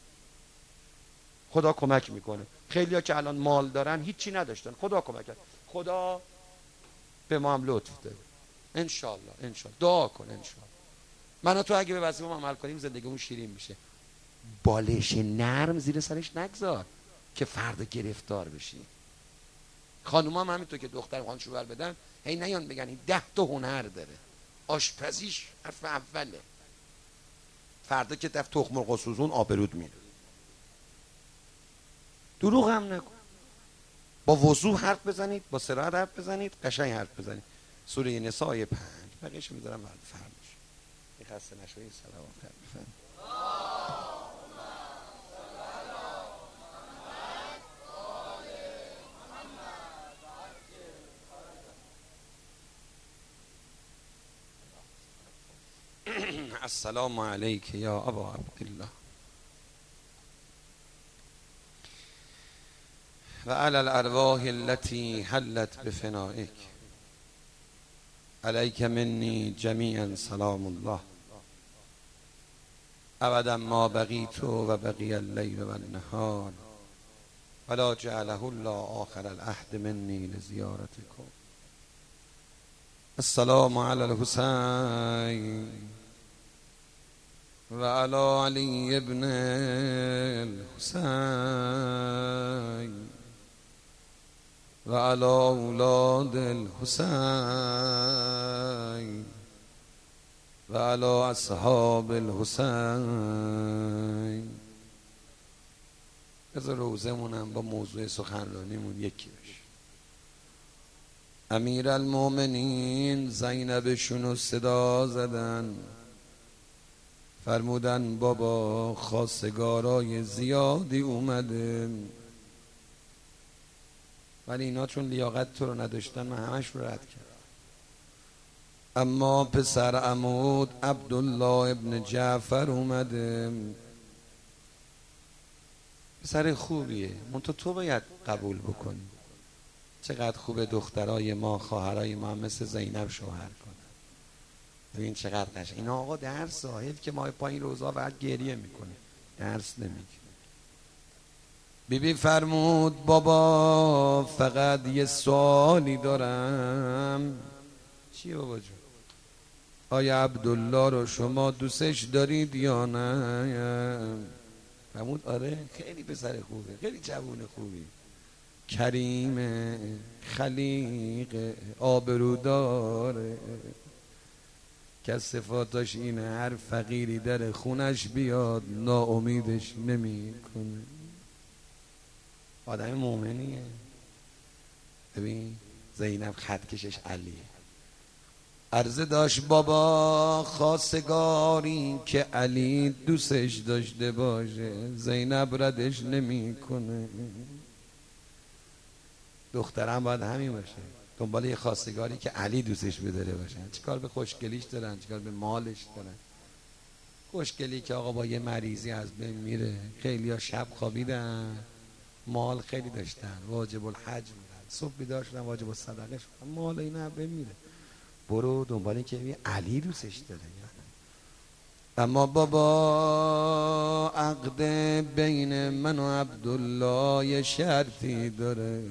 خدا کمک میکنه. خیلیا که الان مال دارن هیچی نداشتن، خدا کمک کرد، خدا به ما هم لطف داره. انشالله دعا کن. انشالله من تو اگه به وظیفه عمل کنیم زندگیمون شیرین میشه. بالش نرم زیر سرش نگذار که فردا گرفتار بشی. خانوما هم همینطور که دختر خوان شوهر بدن هی نیان بگن این 10 تا هنر داره، آشپزیش حرف اوله، فردا که دفت تخم مرغ و سوزون آبرود میره. دروغ هم نکن. با وضو حرف بزنید، با صراحت حرف بزنید، قشنگ حرف بزنید. سوره نساء آیه 5 بقیه‌شو میذارم بعد فرداش. این خسته نشوید. صلوات بفرمایید. السلام علیک یا ابا عبدالله و علی الارواح التي حلت بفنائک علیک منی جمیعا سلام الله ابدا ما بقیت و بقی اللیل و النهار ولا جعله الله آخر العهد منی لزیارتکم. السلام علی الحسین و علی علی ابن الحسین و علی اولاد الحسین و علی اصحاب الحسین. بذار روزمونم با موضوع سخنرانیمون یکی بشه. امیرالمومنین زینبشونو صدا زدن، فرمودن بابا خواستگارای زیادی اومده، ولی اینا چون لیاقت تو رو نداشتن من همش رو رد کردم. اما پسر عمود عبدالله ابن جعفر اومده، پسر خوبیه، منتها تو باید قبول بکنی. چقدر خوبه دخترای ما خواهرای ما مثل زینب شوهر کنن. ببین چقدر قشنگ. اینا آقا درس صاحب که ما پایین روزا فقط گریه میکنه، درس نمیگه. بیبی فرمود بابا فقط یه سوالی دارم. چیه بابا جون؟ آیا عبدالله رو شما دوستش دارید یا نه؟ فرمود آره، خیلی پسر خوبه، خیلی جوون خوبی. کریم خلیق آبروداره که صفاتش اینه هر فقیری در خونش بیاد ناامیدش نمی کنه. آدم مومنیه. ببین زینب خط کشش علیه. عرضه داشت بابا خواستگاری که علی دوستش داشته باشه زینب ردش نمی کنه. دخترم باید همین باشه، دنبال یه خواستگاری که علی دوستش بداره باشن. چیکار به خوشگلیش دارن، چیکار به مالش دارن. خوشگلی که آقا با یه مریضی از بین میره. خیلی ها شب خوابیدن مال خیلی داشتن واجب الحج میرن، صبح بیدار شدن واجب الصدقه شدن، مال اینا از بین میره. برو دنبال این که علی دوستش داره. اما بابا عقد بین من و عبدالله یه شرطی داره.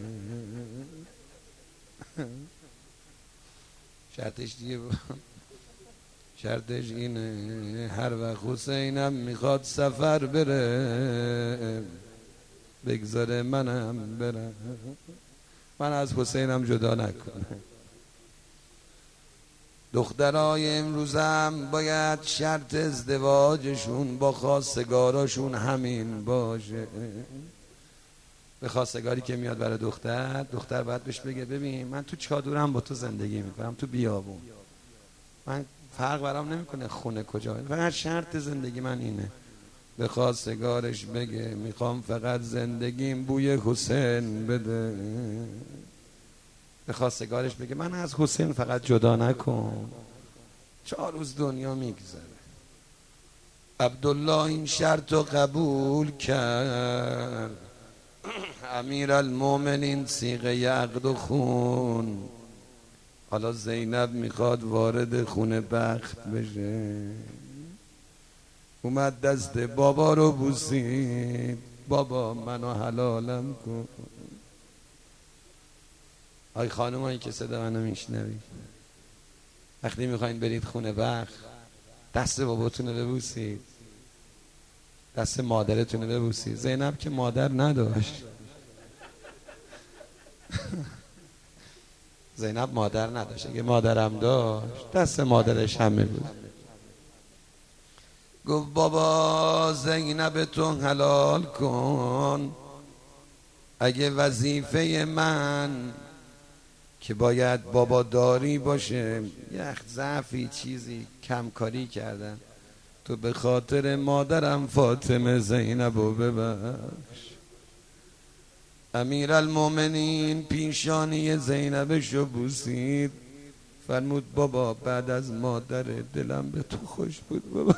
شرطش دیگه شرطش اینه هر وقت حسینم میخواد سفر بره بگذاره منم برم، من از حسینم جدا نکنه. دخترای امروزم باید شرط ازدواجشون با خواستگاراشون همین باشه. به خواستگاری که میاد برای دختر باید بهش بگه ببین من تو چادرم با تو زندگی میکنم، تو بیابون، من فرق برام نمیکنه خونه کجا، فقط شرط زندگی من اینه. به خواستگارش بگه میخوام فقط زندگیم بوی حسین بده. به خواستگارش بگه من از حسین فقط جدا نکن. 4 روز دنیا میگذره. عبدالله این شرط رو قبول کرد. امیرالمومنین صیغه عقد و خون. حالا زینب میخواد وارد خونه بخت بشه. اومد دست بابا رو بوسید. بابا منو حلالم کن. آی خانمایی که صدا منو میشنوید، وقتی میخواین برید خونه بخت دست باباتون رو ببوسید، دست مادرتون رو ببوسید. زینب که مادر نداشت. زینب مادر نداشت، اگه مادرم داشت دست مادرش همه بود. گفت بابا زینب تو حلال کن. اگه وظیفه من که باید بابا داری باشه، یه ضعفی چیزی کمکاری کردن، تو به خاطر مادرم فاطمه زینبو ببخش. امیرالمومنین پیشانی زینبشو بوسید. فرمود بابا بعد از مادر دلم به تو خوش بود بابا.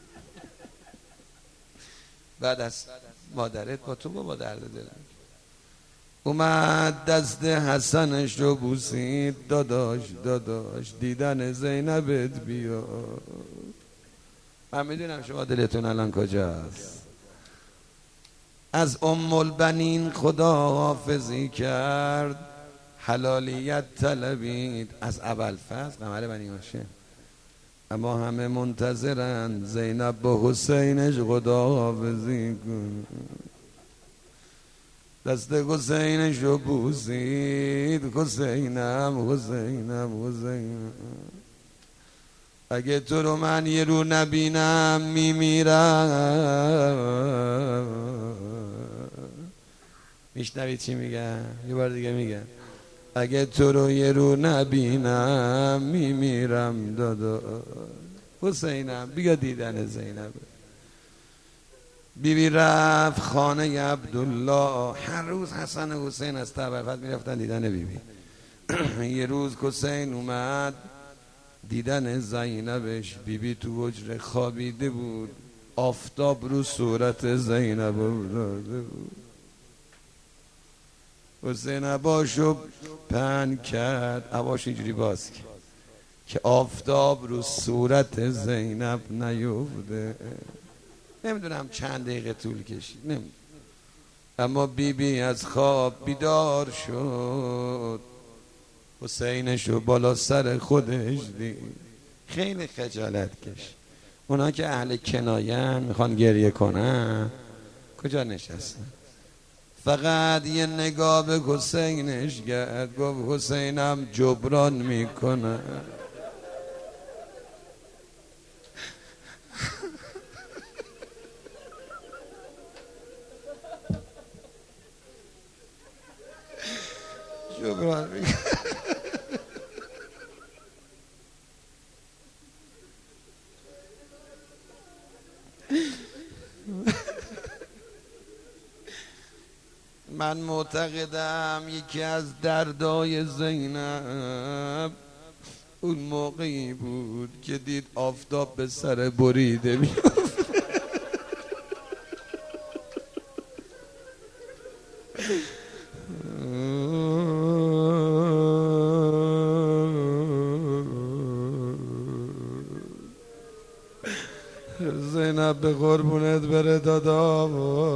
بعد از مادرت با تو بابا درد دلم. اومد دست حسنش رو بوسید. داداش دیدن زینبت بیاد. من میدونم شما دلتون الان کجاست. از ام البنین خدا حافظی کرد. حلالیت طلبید از ابوالفضل قمر بنی هاشم. اما همه منتظرن زینب با حسینش خدا حافظی کن. دست حسینش رو بوسید. حسینم اگه تو رو من یه رو نبینم میمیرم. میشنوید چی میگم؟ یه بار دیگه میگم اگه تو رو یه رو نبینم میمیرم. دادا حسینم بیا دیدن زینب. بیبی رفت خانه عبدالله. هر روز حسن و حسین از ابوالفضل میرفتن دیدن بیبی. یه روز حسین اومد دیدن زینبش. بیبی تو حجره خوابیده بود. آفتاب رو صورت زینب افتاده بود. حسین عباشو پهن کرد. عباش اینجوری باز کرد که آفتاب رو صورت زینب نیفته. نمیدونم چند دقیقه طول کشید نمیدونم. اما بیبی از خواب بیدار شد. حسینشو بالا سر خودش دید. خیلی خجالت کش. اونا که اهل کنایه میخوان گریه کنن کجا نشستن؟ فقط یه نگاه به حسینش کرد، گفت حسینم جبران میکنه. جبران میکنه. من معتقدم یکی از دردای زینب اون موقعی بود که دید آفتاب به سر بریده میاد. زینب به قربونت بره دادا،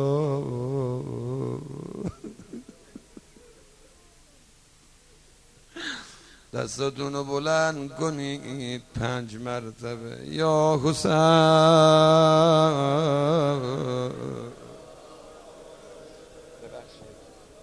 دستتونو بلند کنید 5 مرتبه یا حسین